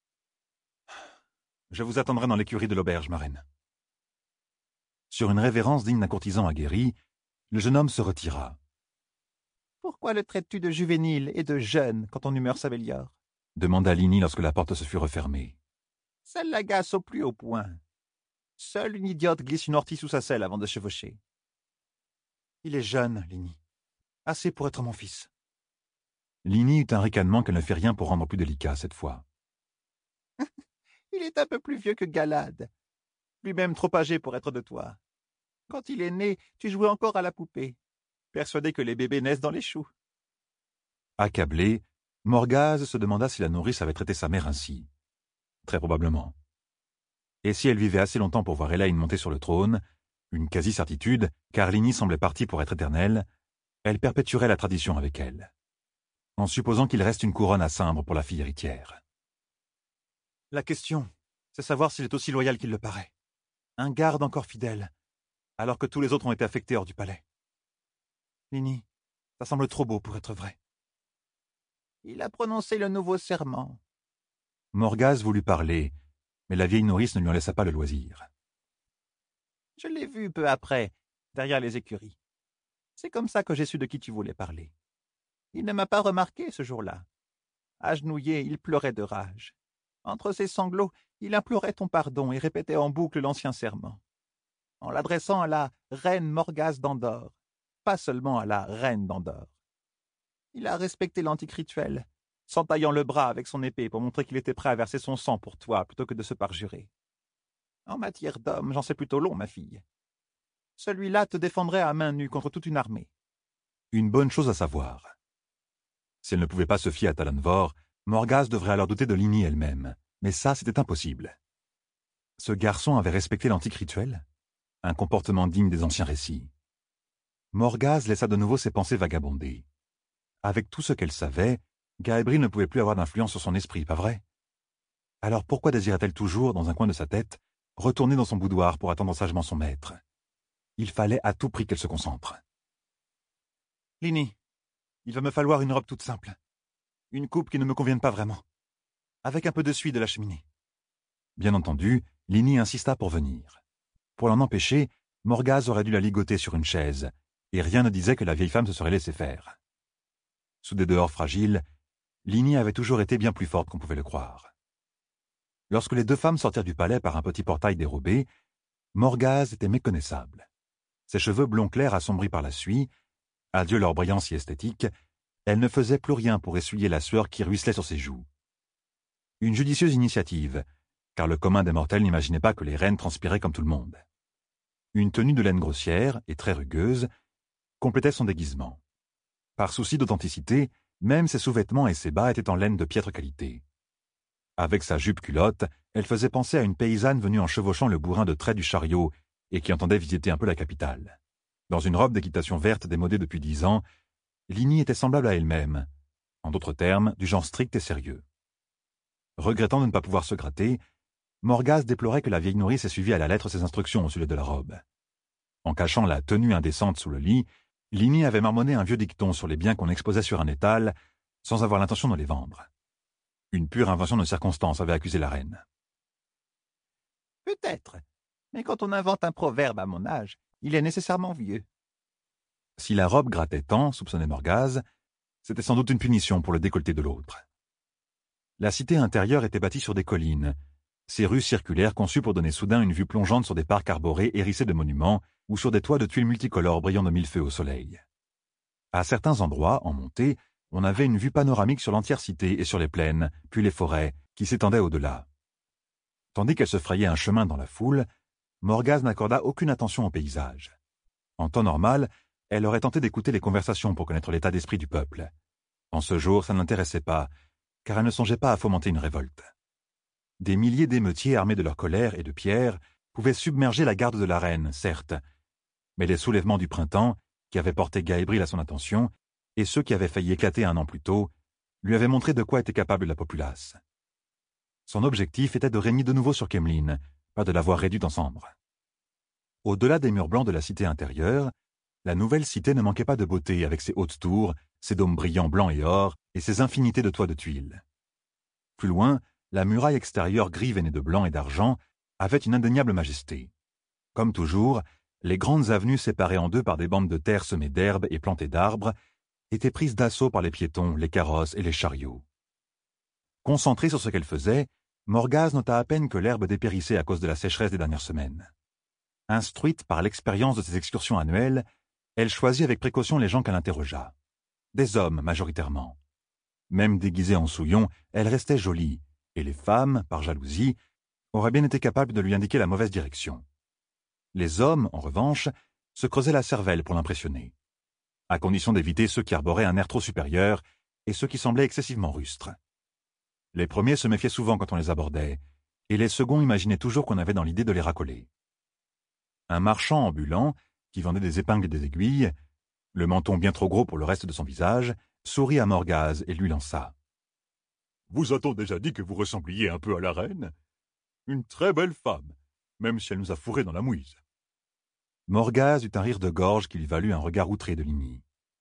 Je vous attendrai dans l'écurie de l'auberge, ma reine. Sur une révérence digne d'un courtisan aguerri, le jeune homme se retira. Pourquoi le traites-tu de juvénile et de jeune quand ton humeur s'améliore? Demanda Lini lorsque la porte se fut refermée. Ça l'agace au plus haut point. Seule une idiote glisse une ortie sous sa selle avant de chevaucher. Il est jeune, Lini. Assez pour être mon fils. Lini eut un ricanement qu'elle ne fit rien pour rendre plus délicat cette fois. Il est un peu plus vieux que Galad, lui-même trop âgé pour être de toi. Quand il est né, tu jouais encore à la poupée, persuadé que les bébés naissent dans les choux. Accablée, Morgase se demanda si la nourrice avait traité sa mère ainsi. Très probablement. Et si elle vivait assez longtemps pour voir Elaine monter sur le trône, une quasi-certitude, car Lini semblait partie pour être éternelle, elle perpétuerait la tradition avec elle, en supposant qu'il reste une couronne à cimbre pour la fille héritière. La question, c'est savoir s'il est aussi loyal qu'il le paraît. Un garde encore fidèle, alors que tous les autres ont été affectés hors du palais. Lini, ça semble trop beau pour être vrai. Il a prononcé le nouveau serment. Morgase voulut parler, mais la vieille nourrice ne lui en laissa pas le loisir. Je l'ai vu peu après, derrière les écuries. C'est comme ça que j'ai su de qui tu voulais parler. Il ne m'a pas remarqué ce jour-là. Agenouillé, il pleurait de rage. Entre ses sanglots, il implorait ton pardon et répétait en boucle l'ancien serment. En l'adressant à la reine Morgase d'Andorre, pas seulement à la reine d'Andorre. Il a respecté l'antique rituel, s'entaillant le bras avec son épée pour montrer qu'il était prêt à verser son sang pour toi plutôt que de se parjurer. En matière d'homme, j'en sais plutôt long, ma fille. Celui-là te défendrait à main nue contre toute une armée. Une bonne chose à savoir. Si elle ne pouvait pas se fier à Talanvor, Morgase devrait alors douter de Lini elle-même. Mais ça, c'était impossible. Ce garçon avait respecté l'antique rituel? Un comportement digne des anciens récits. Morgase laissa de nouveau ses pensées vagabonder. Avec tout ce qu'elle savait, Gaebril ne pouvait plus avoir d'influence sur son esprit, pas vrai? Alors pourquoi désirait-elle toujours, dans un coin de sa tête, retourner dans son boudoir pour attendre sagement son maître? Il fallait à tout prix qu'elle se concentre. Lini, il va me falloir une robe toute simple. Une coupe qui ne me convienne pas vraiment. Avec un peu de suie de la cheminée. Bien entendu, Lini insista pour venir. Pour l'en empêcher, Morgase aurait dû la ligoter sur une chaise, et rien ne disait que la vieille femme se serait laissée faire. Sous des dehors fragiles, Lini avait toujours été bien plus forte qu'on pouvait le croire. Lorsque les deux femmes sortirent du palais par un petit portail dérobé, Morgase était méconnaissable. Ses cheveux blond clair assombris par la suie, adieu leur brillance si esthétique, elle ne faisait plus rien pour essuyer la sueur qui ruisselait sur ses joues. Une judicieuse initiative, car le commun des mortels n'imaginait pas que les reines transpiraient comme tout le monde. Une tenue de laine grossière et très rugueuse complétait son déguisement. Par souci d'authenticité, même ses sous-vêtements et ses bas étaient en laine de piètre qualité. Avec sa jupe culotte, elle faisait penser à une paysanne venue en chevauchant le bourrin de trait du chariot et qui entendait visiter un peu la capitale. Dans une robe d'équitation verte démodée depuis dix ans, Lini était semblable à elle-même, en d'autres termes, du genre strict et sérieux. Regrettant de ne pas pouvoir se gratter, Morgase déplorait que la vieille nourrice ait suivi à la lettre ses instructions au sujet de la robe. En cachant la tenue indécente sous le lit, Lini avait marmonné un vieux dicton sur les biens qu'on exposait sur un étal, sans avoir l'intention de les vendre. Une pure invention de circonstance avait accusé la reine. Peut-être, mais quand on invente un proverbe à mon âge, il est nécessairement vieux. Si la robe grattait tant, soupçonnait Morgase, c'était sans doute une punition pour le décolleté de l'autre. La cité intérieure était bâtie sur des collines, ces rues circulaires conçues pour donner soudain une vue plongeante sur des parcs arborés hérissés de monuments ou sur des toits de tuiles multicolores brillant de mille feux au soleil. À certains endroits, en montée, on avait une vue panoramique sur l'entière cité et sur les plaines, puis les forêts, qui s'étendaient au-delà. Tandis qu'elle se frayait un chemin dans la foule, Morgase n'accorda aucune attention au paysage. En temps normal, elle aurait tenté d'écouter les conversations pour connaître l'état d'esprit du peuple. En ce jour, ça ne l'intéressait pas, car elle ne songeait pas à fomenter une révolte. Des milliers d'émeutiers armés de leur colère et de pierres pouvaient submerger la garde de la reine, certes, mais les soulèvements du printemps, qui avaient porté Gaëbril à son attention, et ceux qui avaient failli éclater un an plus tôt, lui avaient montré de quoi était capable la populace. Son objectif était de régner de nouveau sur Kemlin, pas de l'avoir réduite en cendres. Au-delà des murs blancs de la cité intérieure, la nouvelle cité ne manquait pas de beauté avec ses hautes tours, ses dômes brillants blancs et or, et ses infinités de toits de tuiles. Plus loin, la muraille extérieure gris veinée de blanc et d'argent avait une indéniable majesté. Comme toujours, les grandes avenues séparées en deux par des bandes de terre semées d'herbes et plantées d'arbres étaient prises d'assaut par les piétons, les carrosses et les chariots. Concentrée sur ce qu'elle faisait, Morgase nota à peine que l'herbe dépérissait à cause de la sécheresse des dernières semaines. Instruite par l'expérience de ses excursions annuelles, elle choisit avec précaution les gens qu'elle interrogea. Des hommes, majoritairement. Même déguisée en souillon, elle restait jolie, et les femmes, par jalousie, auraient bien été capables de lui indiquer la mauvaise direction. Les hommes, en revanche, se creusaient la cervelle pour l'impressionner, à condition d'éviter ceux qui arboraient un air trop supérieur et ceux qui semblaient excessivement rustres. Les premiers se méfiaient souvent quand on les abordait, et les seconds imaginaient toujours qu'on avait dans l'idée de les racoler. Un marchand ambulant, qui vendait des épingles et des aiguilles, le menton bien trop gros pour le reste de son visage, sourit à Morgase et lui lança. « Vous a-t-on déjà dit que vous ressembliez un peu à la reine? Une très belle femme, même si elle nous a fourrés dans la mouise. » Morgase eut un rire de gorge qui lui valut un regard outré de Lini.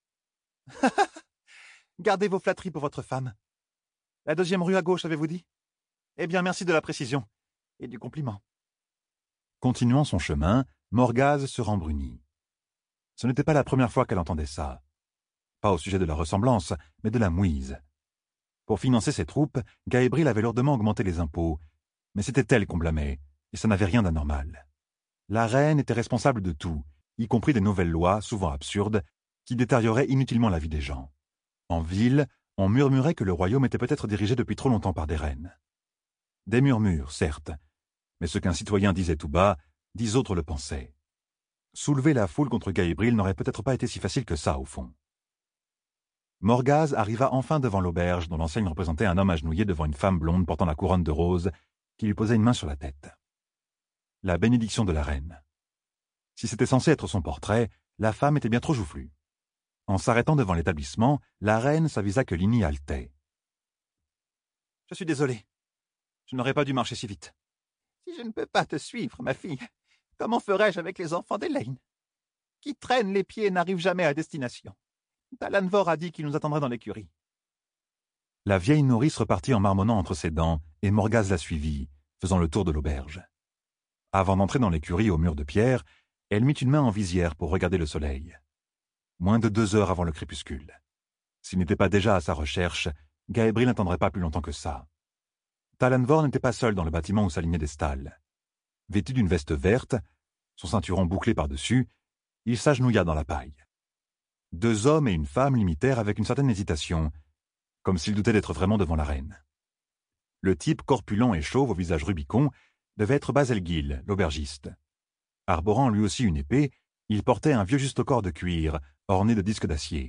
« Gardez vos flatteries pour votre femme. La deuxième rue à gauche, avez-vous dit? Eh bien, merci de la précision et du compliment. » Continuant son chemin, Morgase se rembrunit. Ce n'était pas la première fois qu'elle entendait ça. Pas au sujet de la ressemblance, mais de la mouise. Pour financer ses troupes, Gaëbril avait lourdement augmenté les impôts, mais c'était elle qu'on blâmait, et ça n'avait rien d'anormal. La reine était responsable de tout, y compris des nouvelles lois, souvent absurdes, qui détérioraient inutilement la vie des gens. En ville, on murmurait que le royaume était peut-être dirigé depuis trop longtemps par des reines. Des murmures, certes, mais ce qu'un citoyen disait tout bas, dix autres le pensaient. Soulever la foule contre Gaëbril n'aurait peut-être pas été si facile que ça, au fond. Morgase arriva enfin devant l'auberge dont l'enseigne représentait un homme agenouillé devant une femme blonde portant la couronne de roses qui lui posait une main sur la tête. La bénédiction de la reine. Si c'était censé être son portrait, la femme était bien trop joufflue. En s'arrêtant devant l'établissement, la reine s'avisa que Lini haletait. « Je suis désolé. Je n'aurais pas dû marcher si vite. Si je ne peux pas te suivre, ma fille, comment ferais-je avec les enfants d'Elaine, qui traînent les pieds et n'arrivent jamais à destination? Talanvor a dit qu'il nous attendrait dans l'écurie. » La vieille nourrice repartit en marmonnant entre ses dents, et Morgase la suivit, faisant le tour de l'auberge. Avant d'entrer dans l'écurie au mur de pierre, elle mit une main en visière pour regarder le soleil. Moins de deux heures avant le crépuscule. S'il n'était pas déjà à sa recherche, Gaëbril n'attendrait pas plus longtemps que ça. Talanvor n'était pas seul dans le bâtiment où s'alignaient des stalles. Vêtu d'une veste verte, son ceinturon bouclé par-dessus, il s'agenouilla dans la paille. Deux hommes et une femme l'imitèrent avec une certaine hésitation, comme s'ils doutaient d'être vraiment devant la reine. Le type corpulent et chauve au visage rubicond devait être Baselgill, l'aubergiste. Arborant lui aussi une épée, il portait un vieux juste-au-corps de cuir, orné de disques d'acier.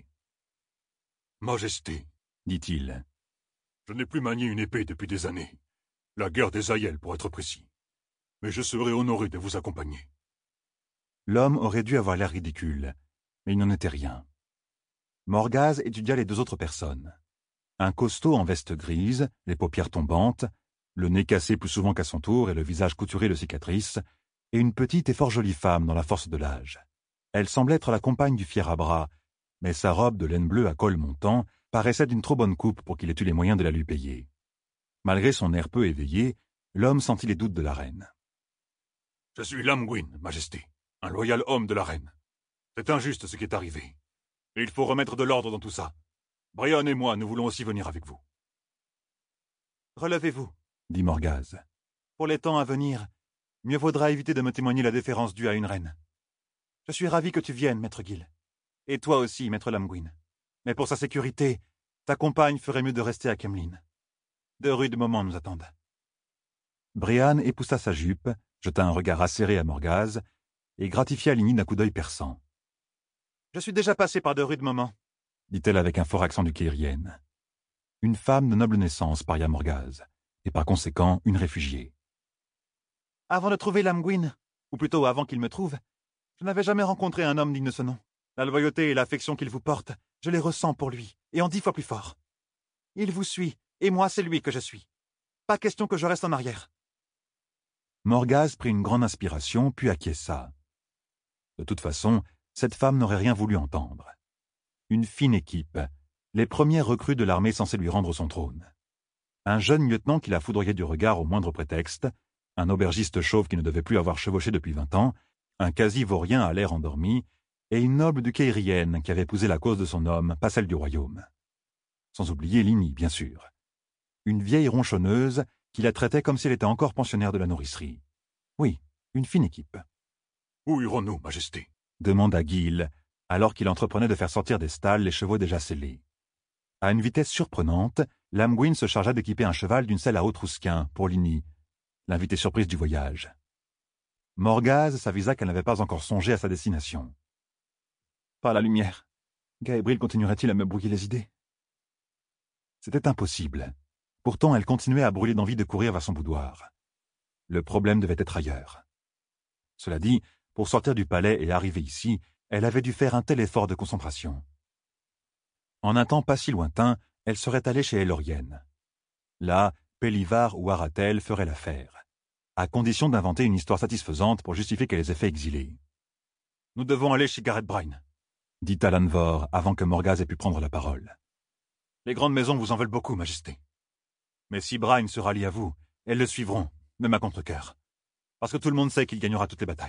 « Majesté, dit-il, je n'ai plus manié une épée depuis des années, la guerre des Aiel pour être précis, mais je serai honoré de vous accompagner. » L'homme aurait dû avoir l'air ridicule, mais il n'en était rien. Morgase étudia les deux autres personnes. Un costaud en veste grise, les paupières tombantes, le nez cassé plus souvent qu'à son tour et le visage couturé de cicatrices, et une petite et fort jolie femme dans la force de l'âge. Elle semblait être la compagne du fier à bras, mais sa robe de laine bleue à col montant paraissait d'une trop bonne coupe pour qu'il ait eu les moyens de la lui payer. Malgré son air peu éveillé, l'homme sentit les doutes de la reine. « Je suis Lamgwin, Majesté, un loyal homme de la reine. C'est injuste ce qui est arrivé. Et il faut remettre de l'ordre dans tout ça. Brian et moi, nous voulons aussi venir avec vous. »« Relevez-vous, » dit Morgase. « Pour les temps à venir, mieux vaudra éviter de me témoigner la déférence due à une reine. Je suis ravi que tu viennes, maître Gill. Et toi aussi, maître Lamgwin. Mais pour sa sécurité, ta compagne ferait mieux de rester à Kemlin. De rudes moments nous attendent. » Brian époussa sa jupe, jeta un regard acéré à Morgase et gratifia Ligny d'un coup d'œil perçant. « Je suis déjà passé par de rudes moments, » dit-elle avec un fort accent du Kérienne. Une femme de noble naissance paria Morgase, et par conséquent une réfugiée. « Avant de trouver Lamgwin, ou plutôt avant qu'il me trouve, je n'avais jamais rencontré un homme digne de ce nom. La loyauté et l'affection qu'il vous porte, je les ressens pour lui, et en dix fois plus fort. Il vous suit, et moi c'est lui que je suis. Pas question que je reste en arrière. » Morgase prit une grande inspiration, puis acquiesça. De toute façon, cette femme n'aurait rien voulu entendre. Une fine équipe, les premières recrues de l'armée censées lui rendre son trône. Un jeune lieutenant qui la foudroyait du regard au moindre prétexte, un aubergiste chauve qui ne devait plus avoir chevauché depuis vingt ans, un quasi-vaurien à l'air endormi, et une noble du Kérienne qui avait épousé la cause de son homme, pas celle du royaume. Sans oublier Ligny, bien sûr. Une vieille ronchonneuse qui la traitait comme si elle était encore pensionnaire de la nourricerie. Oui, une fine équipe. « Où irons-nous, Majesté ?» demanda Gill, alors qu'il entreprenait de faire sortir des stalles les chevaux déjà scellés. À une vitesse surprenante, Lamgwin se chargea d'équiper un cheval d'une selle à haut trousquin pour Ligny, l'invité surprise du voyage. Morgase s'avisa qu'elle n'avait pas encore songé à sa destination. Par la lumière, Gaëbril continuerait-il à me brouiller les idées? C'était impossible. Pourtant, elle continuait à brûler d'envie de courir vers son boudoir. Le problème devait être ailleurs. Cela dit, pour sortir du palais et arriver ici, elle avait dû faire un tel effort de concentration. En un temps pas si lointain, elle serait allée chez Elorienne. Là, Pélivar ou Aratel feraient l'affaire, à condition d'inventer une histoire satisfaisante pour justifier qu'elle les ait fait exiler. « Nous devons aller chez Gareth Bryne, » dit Talanvor avant que Morgase ait pu prendre la parole. « Les grandes maisons vous en veulent beaucoup, Majesté. Mais si Bryne se rallie à vous, elles le suivront, même à contre-cœur, parce que tout le monde sait qu'il gagnera toutes les batailles. »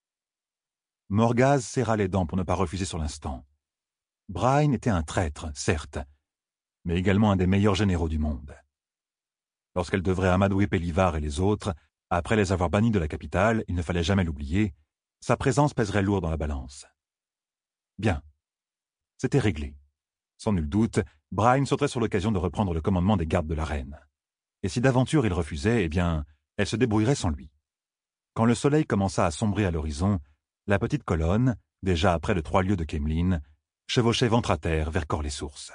Morgase serra les dents pour ne pas refuser sur l'instant. Bryne était un traître, certes, mais également un des meilleurs généraux du monde. Lorsqu'elle devrait amadouer Pélivar et les autres, après les avoir bannis de la capitale, il ne fallait jamais l'oublier, sa présence pèserait lourd dans la balance. Bien. C'était réglé. Sans nul doute, Bryne sauterait sur l'occasion de reprendre le commandement des gardes de la reine. Et si d'aventure il refusait, eh bien, elle se débrouillerait sans lui. Quand le soleil commença à sombrer à l'horizon, la petite colonne, déjà à près de trois lieues de Kemlin, chevauchait ventre à terre vers Corps-les-Sources.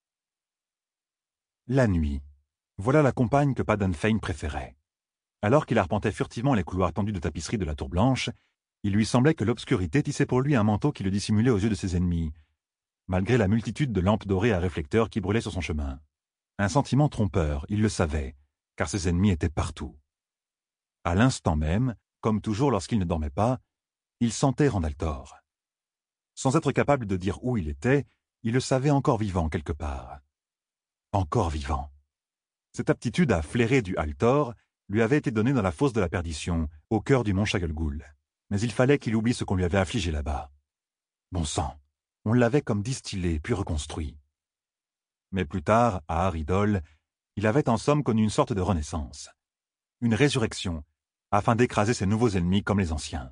La nuit. Voilà la compagne que Padenfein préférait. Alors qu'il arpentait furtivement les couloirs tendus de tapisserie de la Tour Blanche, il lui semblait que l'obscurité tissait pour lui un manteau qui le dissimulait aux yeux de ses ennemis, malgré la multitude de lampes dorées à réflecteurs qui brûlaient sur son chemin. Un sentiment trompeur, il le savait, car ses ennemis étaient partout. À l'instant même, comme toujours lorsqu'il ne dormait pas, il sentait Randaltor. Sans être capable de dire où il était, il le savait encore vivant quelque part. Encore vivant. Cette aptitude à flairer du Altor lui avait été donnée dans la fosse de la perdition, au cœur du mont Chagelgoul. Mais il fallait qu'il oublie ce qu'on lui avait affligé là-bas. Bon sang, on l'avait comme distillé puis reconstruit. Mais plus tard, à Aridol, Il avait en somme connu une sorte de renaissance, une résurrection, afin d'écraser ses nouveaux ennemis comme les anciens.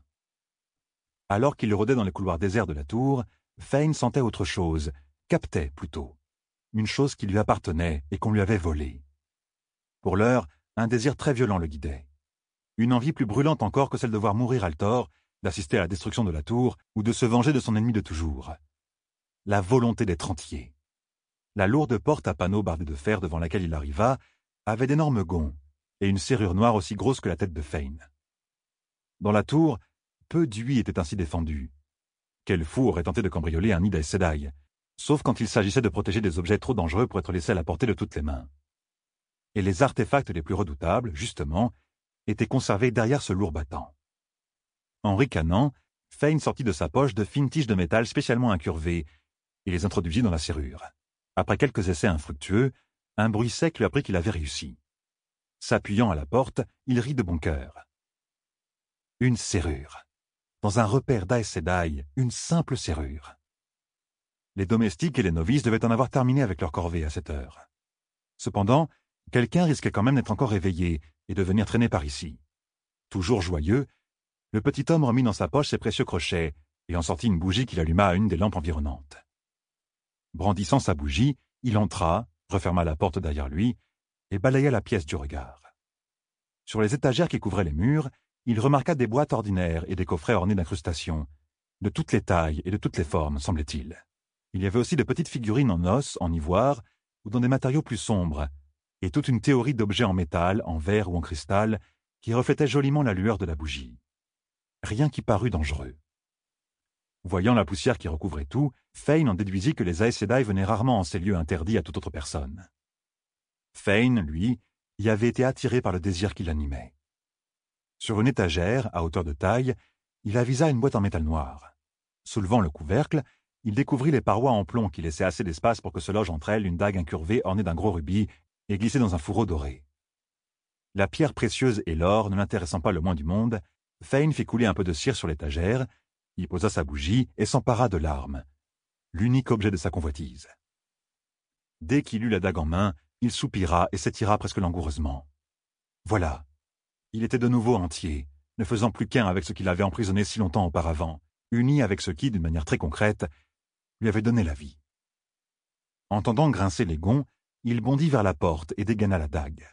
Alors qu'il rôdait dans les couloirs déserts de la tour, Fane sentait autre chose, captait plutôt, une chose qui lui appartenait et qu'on lui avait volée. Pour l'heure, un désir très violent le guidait. Une envie plus brûlante encore que celle de voir mourir Altor, d'assister à la destruction de la tour ou de se venger de son ennemi de toujours. La volonté d'être entier. La lourde porte à panneaux bardés de fer devant laquelle il arriva avait d'énormes gonds et une serrure noire aussi grosse que la tête de Fane. Dans la tour, peu d'huiles étaient ainsi défendues. Quel fou aurait tenté de cambrioler un nid d'Aes Sedai, sauf quand il s'agissait de protéger des objets trop dangereux pour être laissés à la portée de toutes les mains. Et les artefacts les plus redoutables, justement, étaient conservés derrière ce lourd battant. En ricanant, Fane sortit de sa poche de fines tiges de métal spécialement incurvées et les introduisit dans la serrure. Après quelques essais infructueux, un bruit sec lui apprit qu'il avait réussi. S'appuyant à la porte, il rit de bon cœur. Une serrure. Dans un repère d'Aes Sedai, une simple serrure. Les domestiques et les novices devaient en avoir terminé avec leur corvée à cette heure. Cependant, quelqu'un risquait quand même d'être encore éveillé et de venir traîner par ici. Toujours joyeux, le petit homme remit dans sa poche ses précieux crochets et en sortit une bougie qu'il alluma à une des lampes environnantes. Brandissant sa bougie, il entra, referma la porte derrière lui et balaya la pièce du regard. Sur les étagères qui couvraient les murs, il remarqua des boîtes ordinaires et des coffrets ornés d'incrustations, de toutes les tailles et de toutes les formes, semblait-il. Il y avait aussi de petites figurines en os, en ivoire ou dans des matériaux plus sombres, et toute une théorie d'objets en métal, en verre ou en cristal, qui reflétaient joliment la lueur de la bougie. Rien qui parut dangereux. Voyant la poussière qui recouvrait tout, Fane en déduisit que les Aes Sedai venaient rarement en ces lieux interdits à toute autre personne. Fane, lui, y avait été attiré par le désir qui l'animait. Sur une étagère, à hauteur de taille, il avisa une boîte en métal noir. Soulevant le couvercle, il découvrit les parois en plomb qui laissaient assez d'espace pour que se loge entre elles une dague incurvée ornée d'un gros rubis et glissée dans un fourreau doré. La pierre précieuse et l'or ne l'intéressant pas le moins du monde, Fane fit couler un peu de cire sur l'étagère, y posa sa bougie et s'empara de l'arme, l'unique objet de sa convoitise. Dès qu'il eut la dague en main, il soupira et s'étira presque langoureusement. Voilà. Il était de nouveau entier, ne faisant plus qu'un avec ce qui l'avait emprisonné si longtemps auparavant, uni avec ce qui, d'une manière très concrète, lui avait donné la vie. Entendant grincer les gonds, il bondit vers la porte et dégaina la dague.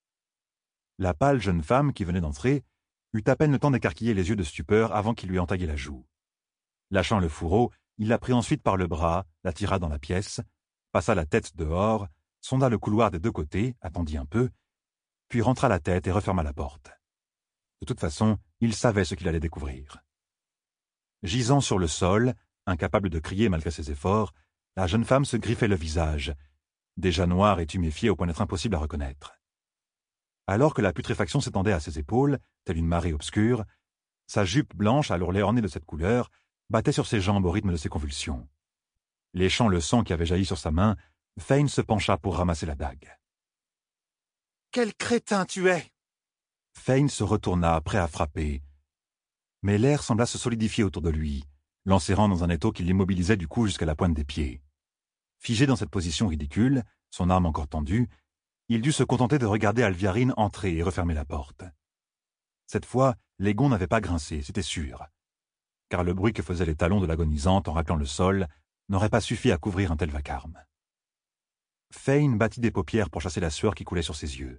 La pâle jeune femme qui venait d'entrer eut à peine le temps d'écarquiller les yeux de stupeur avant qu'il lui entaillait la joue. Lâchant le fourreau, il la prit ensuite par le bras, la tira dans la pièce, passa la tête dehors, sonda le couloir des deux côtés, attendit un peu, puis rentra la tête et referma la porte. De toute façon, il savait ce qu'il allait découvrir. Gisant sur le sol, incapable de crier malgré ses efforts, la jeune femme se griffait le visage, déjà noir et tuméfié au point d'être impossible à reconnaître. Alors que la putréfaction s'étendait à ses épaules, telle une marée obscure, sa jupe blanche à l'ourlet orné de cette couleur battait sur ses jambes au rythme de ses convulsions. Léchant le sang qui avait jailli sur sa main, Fane se pencha pour ramasser la dague. « Quel crétin tu es !» Fane se retourna, prêt à frapper. Mais l'air sembla se solidifier autour de lui, l'enserrant dans un étau qui l'immobilisait du cou jusqu'à la pointe des pieds. Figé dans cette position ridicule, son arme encore tendue, il dut se contenter de regarder Alviarine entrer et refermer la porte. Cette fois, les gonds n'avaient pas grincé, c'était sûr, car le bruit que faisaient les talons de l'agonisante en raclant le sol n'aurait pas suffi à couvrir un tel vacarme. Fane battit des paupières pour chasser la sueur qui coulait sur ses yeux.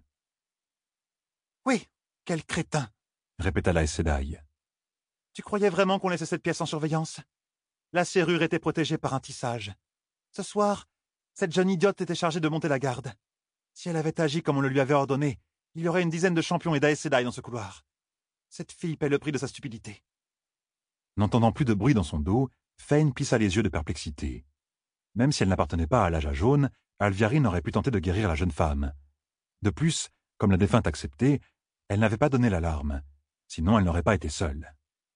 « Oui, quel crétin !» répéta la Aes Sedai. « Tu croyais vraiment qu'on laissait cette pièce en surveillance ? La serrure était protégée par un tissage. Ce soir, cette jeune idiote était chargée de monter la garde. Si elle avait agi comme on le lui avait ordonné, il y aurait une dizaine de champions et d'Aes Sedai dans ce couloir. Cette fille paie le prix de sa stupidité. » N'entendant plus de bruit dans son dos, Fane plissa les yeux de perplexité. Même si elle n'appartenait pas à l'âge à jaune, Alviarine aurait pu tenter de guérir la jeune femme. De plus, comme la défunte acceptait, elle n'avait pas donné l'alarme. Sinon, elle n'aurait pas été seule.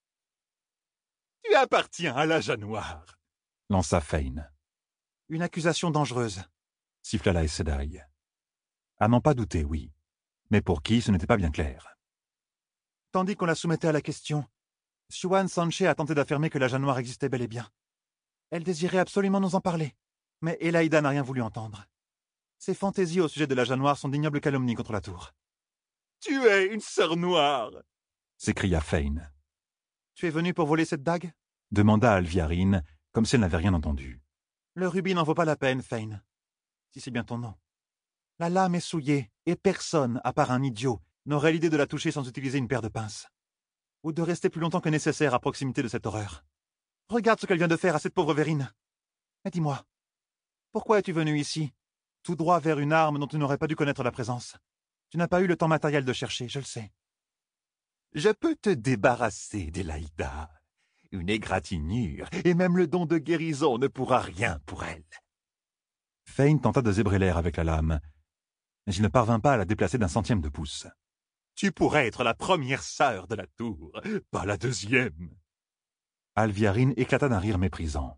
« Tu appartiens à l'âge à noir !» lança Fane. « Une accusation dangereuse !» siffla la Aes Sedai. À n'en pas douter, oui. Mais pour qui, ce n'était pas bien clair. Tandis qu'on la soumettait à la question, Siouan Sanche a tenté d'affirmer que l'âge à noir existait bel et bien. Elle désirait absolument nous en parler, mais Elaïda n'a rien voulu entendre. Ces fantaisies au sujet de la Jeanne Noire sont d'ignobles calomnies contre la tour. « Tu es une sœur noire !» s'écria Fane. « Tu es venu pour voler cette dague ?» demanda Alviarine, comme si elle n'avait rien entendu. « Le rubis n'en vaut pas la peine, Fane. Si c'est bien ton nom. La lame est souillée, et personne, à part un idiot, n'aurait l'idée de la toucher sans utiliser une paire de pinces. Ou de rester plus longtemps que nécessaire à proximité de cette horreur. Regarde ce qu'elle vient de faire à cette pauvre Vérine. Mais dis-moi, pourquoi es-tu venu ici, tout droit vers une arme dont tu n'aurais pas dû connaître la présence? Tu n'as pas eu le temps matériel de chercher, je le sais. »« Je peux te débarrasser d'Elaïda. Une égratignure, et même le don de guérison ne pourra rien pour elle. » Fane tenta de zébrer l'air avec la lame, mais il ne parvint pas à la déplacer d'un centième de pouce. « Tu pourrais être la première sœur de la tour, pas la deuxième. » Alviarine éclata d'un rire méprisant.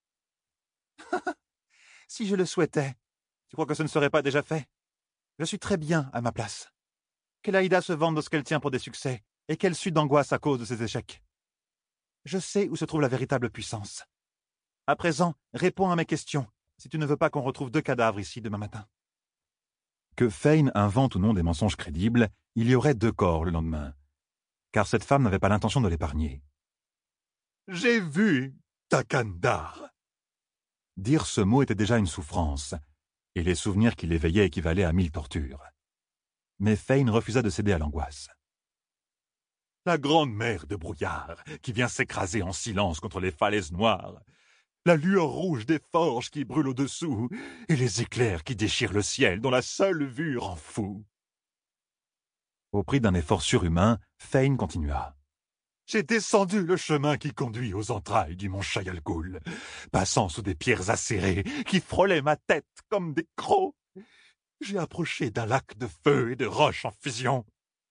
« Si je le souhaitais, tu crois que ce ne serait pas déjà fait? Je suis très bien à ma place. Qu'Elaïda se vante de ce qu'elle tient pour des succès, et qu'elle sue d'angoisse à cause de ses échecs. Je sais où se trouve la véritable puissance. À présent, réponds à mes questions, si tu ne veux pas qu'on retrouve deux cadavres ici demain matin. » Que Fane invente ou non des mensonges crédibles, il y aurait deux corps le lendemain, car cette femme n'avait pas l'intention de l'épargner. « J'ai vu Takandar. » Dire ce mot était déjà une souffrance, et les souvenirs qui l'éveillaient équivalaient à mille tortures. Mais Fane refusa de céder à l'angoisse. « La grande mer de brouillard qui vient s'écraser en silence contre les falaises noires, la lueur rouge des forges qui brûlent au-dessous, et les éclairs qui déchirent le ciel dont la seule vue rend fou. » Au prix d'un effort surhumain, Fane continua. J'ai descendu le chemin qui conduit aux entrailles du mont Chayalgoul, passant sous des pierres acérées qui frôlaient ma tête comme des crocs. J'ai approché d'un lac de feu et de roches en fusion.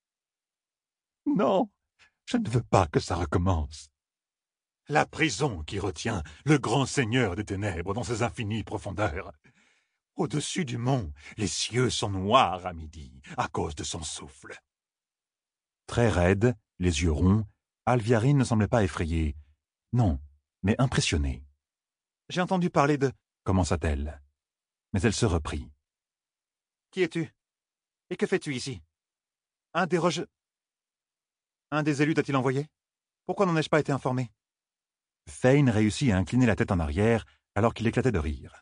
Non, je ne veux pas que ça recommence. La prison qui retient le grand seigneur des ténèbres dans ses infinies profondeurs. Au-dessus du mont, les cieux sont noirs à midi à cause de son souffle. Très raide, les yeux ronds, Alviarine ne semblait pas effrayée. Non, mais impressionnée. « J'ai entendu parler de... » commença-t-elle. Mais elle se reprit. « Qui es-tu? Et que fais-tu ici? Un des roches... Un des élus t'a-t-il envoyé? Pourquoi n'en ai-je pas été informé? » Fane réussit à incliner la tête en arrière alors qu'il éclatait de rire.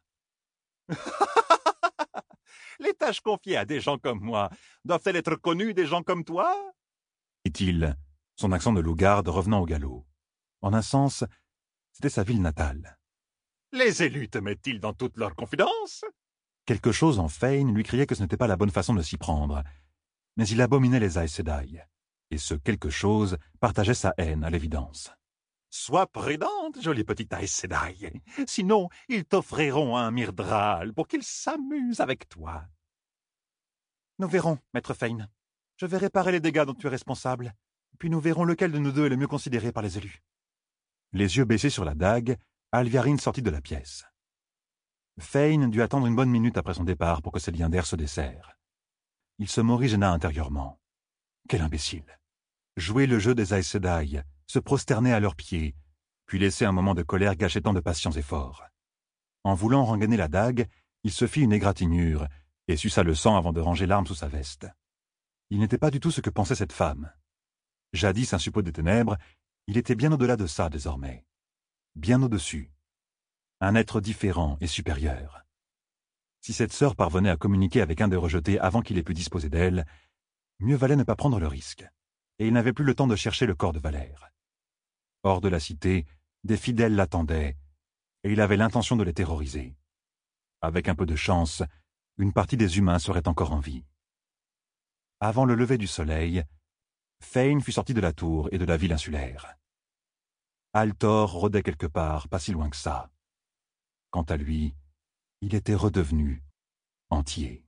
« Les tâches confiées à des gens comme moi doivent-elles être connues des gens comme toi? » dit-il, son accent de loup-garde revenant au galop. En un sens, c'était sa ville natale. « Les élus te mettent-ils dans toutes leurs confidences? » Quelque chose en Fane lui criait que ce n'était pas la bonne façon de s'y prendre, mais il abominait les Aes Sedai, et ce quelque chose partageait sa haine à l'évidence. « Sois prudente, jolie petite Aes Sedai, sinon ils t'offriront un Myrddraal pour qu'il s'amuse avec toi. » « Nous verrons, maître Fane. Je vais réparer les dégâts dont tu es responsable, puis nous verrons lequel de nous deux est le mieux considéré par les élus. » Les yeux baissés sur la dague, Alviarine sortit de la pièce. Fane dut attendre une bonne minute après son départ pour que ses liens d'air se desserrent. Il se morigéna intérieurement. Quel imbécile! Jouer le jeu des Aes Sedai, se prosterner à leurs pieds, puis laisser un moment de colère gâcher tant de patience et fort. En voulant rengainer la dague, il se fit une égratignure et suça le sang avant de ranger l'arme sous sa veste. Il n'était pas du tout ce que pensait cette femme. Jadis un suppôt des ténèbres, il était bien au-delà de ça désormais. Bien au-dessus. Un être différent et supérieur. Si cette sœur parvenait à communiquer avec un des rejetés avant qu'il ait pu disposer d'elle, mieux valait ne pas prendre le risque, et il n'avait plus le temps de chercher le corps de Valère. Hors de la cité, des fidèles l'attendaient, et il avait l'intention de les terroriser. Avec un peu de chance, une partie des humains serait encore en vie. Avant le lever du soleil, Fane fut sorti de la tour et de la ville insulaire. Altor rôdait quelque part, pas si loin que ça. Quant à lui, il était redevenu entier.